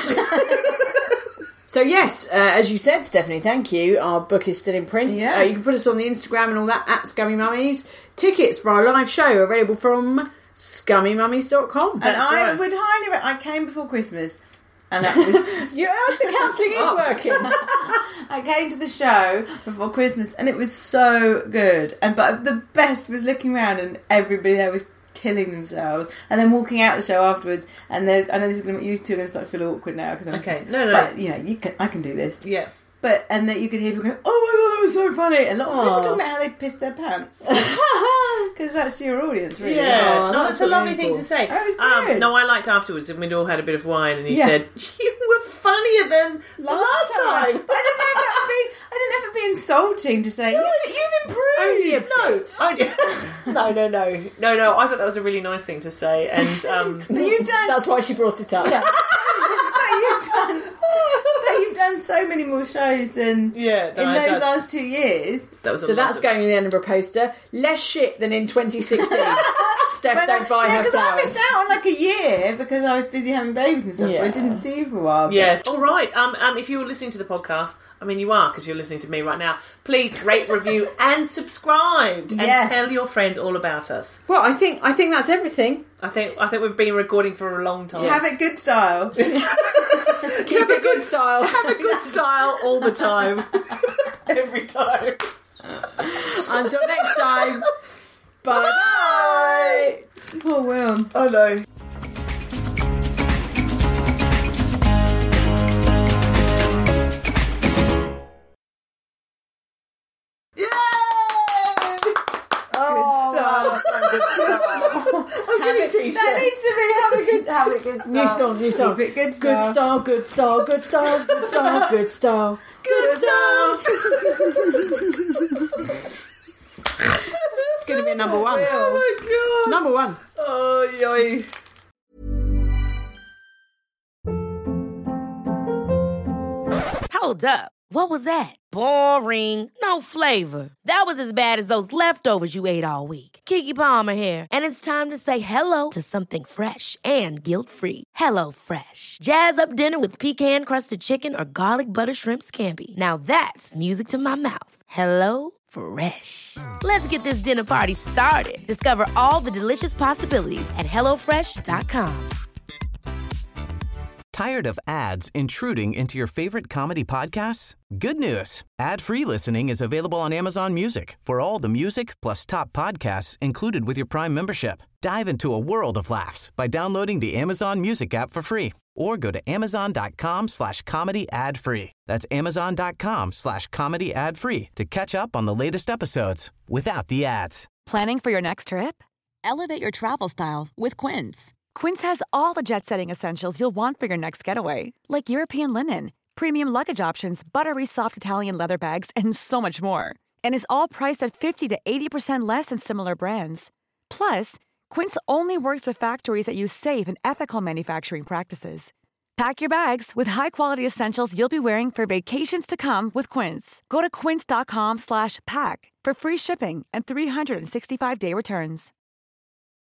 So yes, uh, as you said, Stephanie, thank you. Our book is still in print. Yeah. Uh, you can put us on the Instagram and all that at Scummy Mummies. Tickets for our live show are available from scummy mummies dot com. And That's I right. would highly. Re- I came before Christmas, and that was. Yeah, the counselling is working. I came to the show before Christmas, and it was so good. And but the best was looking around, and everybody there was killing themselves, and then walking out the show afterwards. And then- I know this is going to get used to. I'm going to start to feel awkward now because I'm Okay, just, no, no, But no. you know, you can. I can do this. Yeah. But and that you could hear people going, "Oh my god, that was so funny!" And a lot of people Aw. talking about how they pissed their pants because that's your audience, really. Yeah, Oh, no, that's it's a what lovely we're thing aiming to for. say. Oh, it was um, good. no, I liked afterwards, and we'd all had a bit of wine, and he Yeah. said, "You were funnier than last, time." I didn't know if that would be. I didn't know if it'd be insulting to say you've, you've improved. Only a No, bit. I, no, no, no, no, no. I thought that was a really nice thing to say, and um, But you've done. That's why she brought it up. Yeah. but you've done. say you've done so many more shows than Yeah, than in I've those done. last two years. That was a So lot that's of- going in the Edinburgh poster. Less shit than in twenty sixteen. Steph, But, don't buy yeah, her because I flowers. missed out on like a year because I was busy having babies and stuff, so I Yeah. didn't see you for a while. but- Yeah. All right. Um, um, if you're listening to the podcast, I mean, you are because you're listening to me right now. Please rate, review, and subscribe, and Yes. tell your friends all about us. Well, I think I think that's everything. I think I think we've been recording for a long time. Have it good style. Keep it good style. Have a good style all the time, every time. Until next time. Bye bye. Poor Will. Oh no. Good style. I'll give you a t-shirt. That needs to be have a good have it good style. New song, new song. Keep it good Good style. style, good style, good style, good style, good style. Good stuff. It's going to be a number one. Oh my god. Number one. Oh yoy. Hold up. What was that? Boring. No flavor. That was as bad as those leftovers you ate all week. Keke Palmer here, and it's time to say hello to something fresh and guilt-free. Hello Fresh. Jazz up dinner with pecan-crusted chicken or garlic butter shrimp scampi. Now that's music to my mouth. Hello Fresh. Let's get this dinner party started. Discover all the delicious possibilities at hello fresh dot com. Tired of ads intruding into your favorite comedy podcasts? Good news. Ad-free listening is available on Amazon Music for all the music plus top podcasts included with your Prime membership. Dive into a world of laughs by downloading the Amazon Music app for free or go to amazon.com slash comedy ad free. That's amazon.com slash comedy ad free to catch up on the latest episodes without the ads. Planning for your next trip? Elevate your travel style with Quince. Quince has all the jet-setting essentials you'll want for your next getaway, like European linen, premium luggage options, buttery soft Italian leather bags, and so much more. And is all priced at fifty to eighty percent less than similar brands. Plus, Quince only works with factories that use safe and ethical manufacturing practices. Pack your bags with high-quality essentials you'll be wearing for vacations to come with Quince. Go to quince.com slash pack for free shipping and three sixty-five day returns.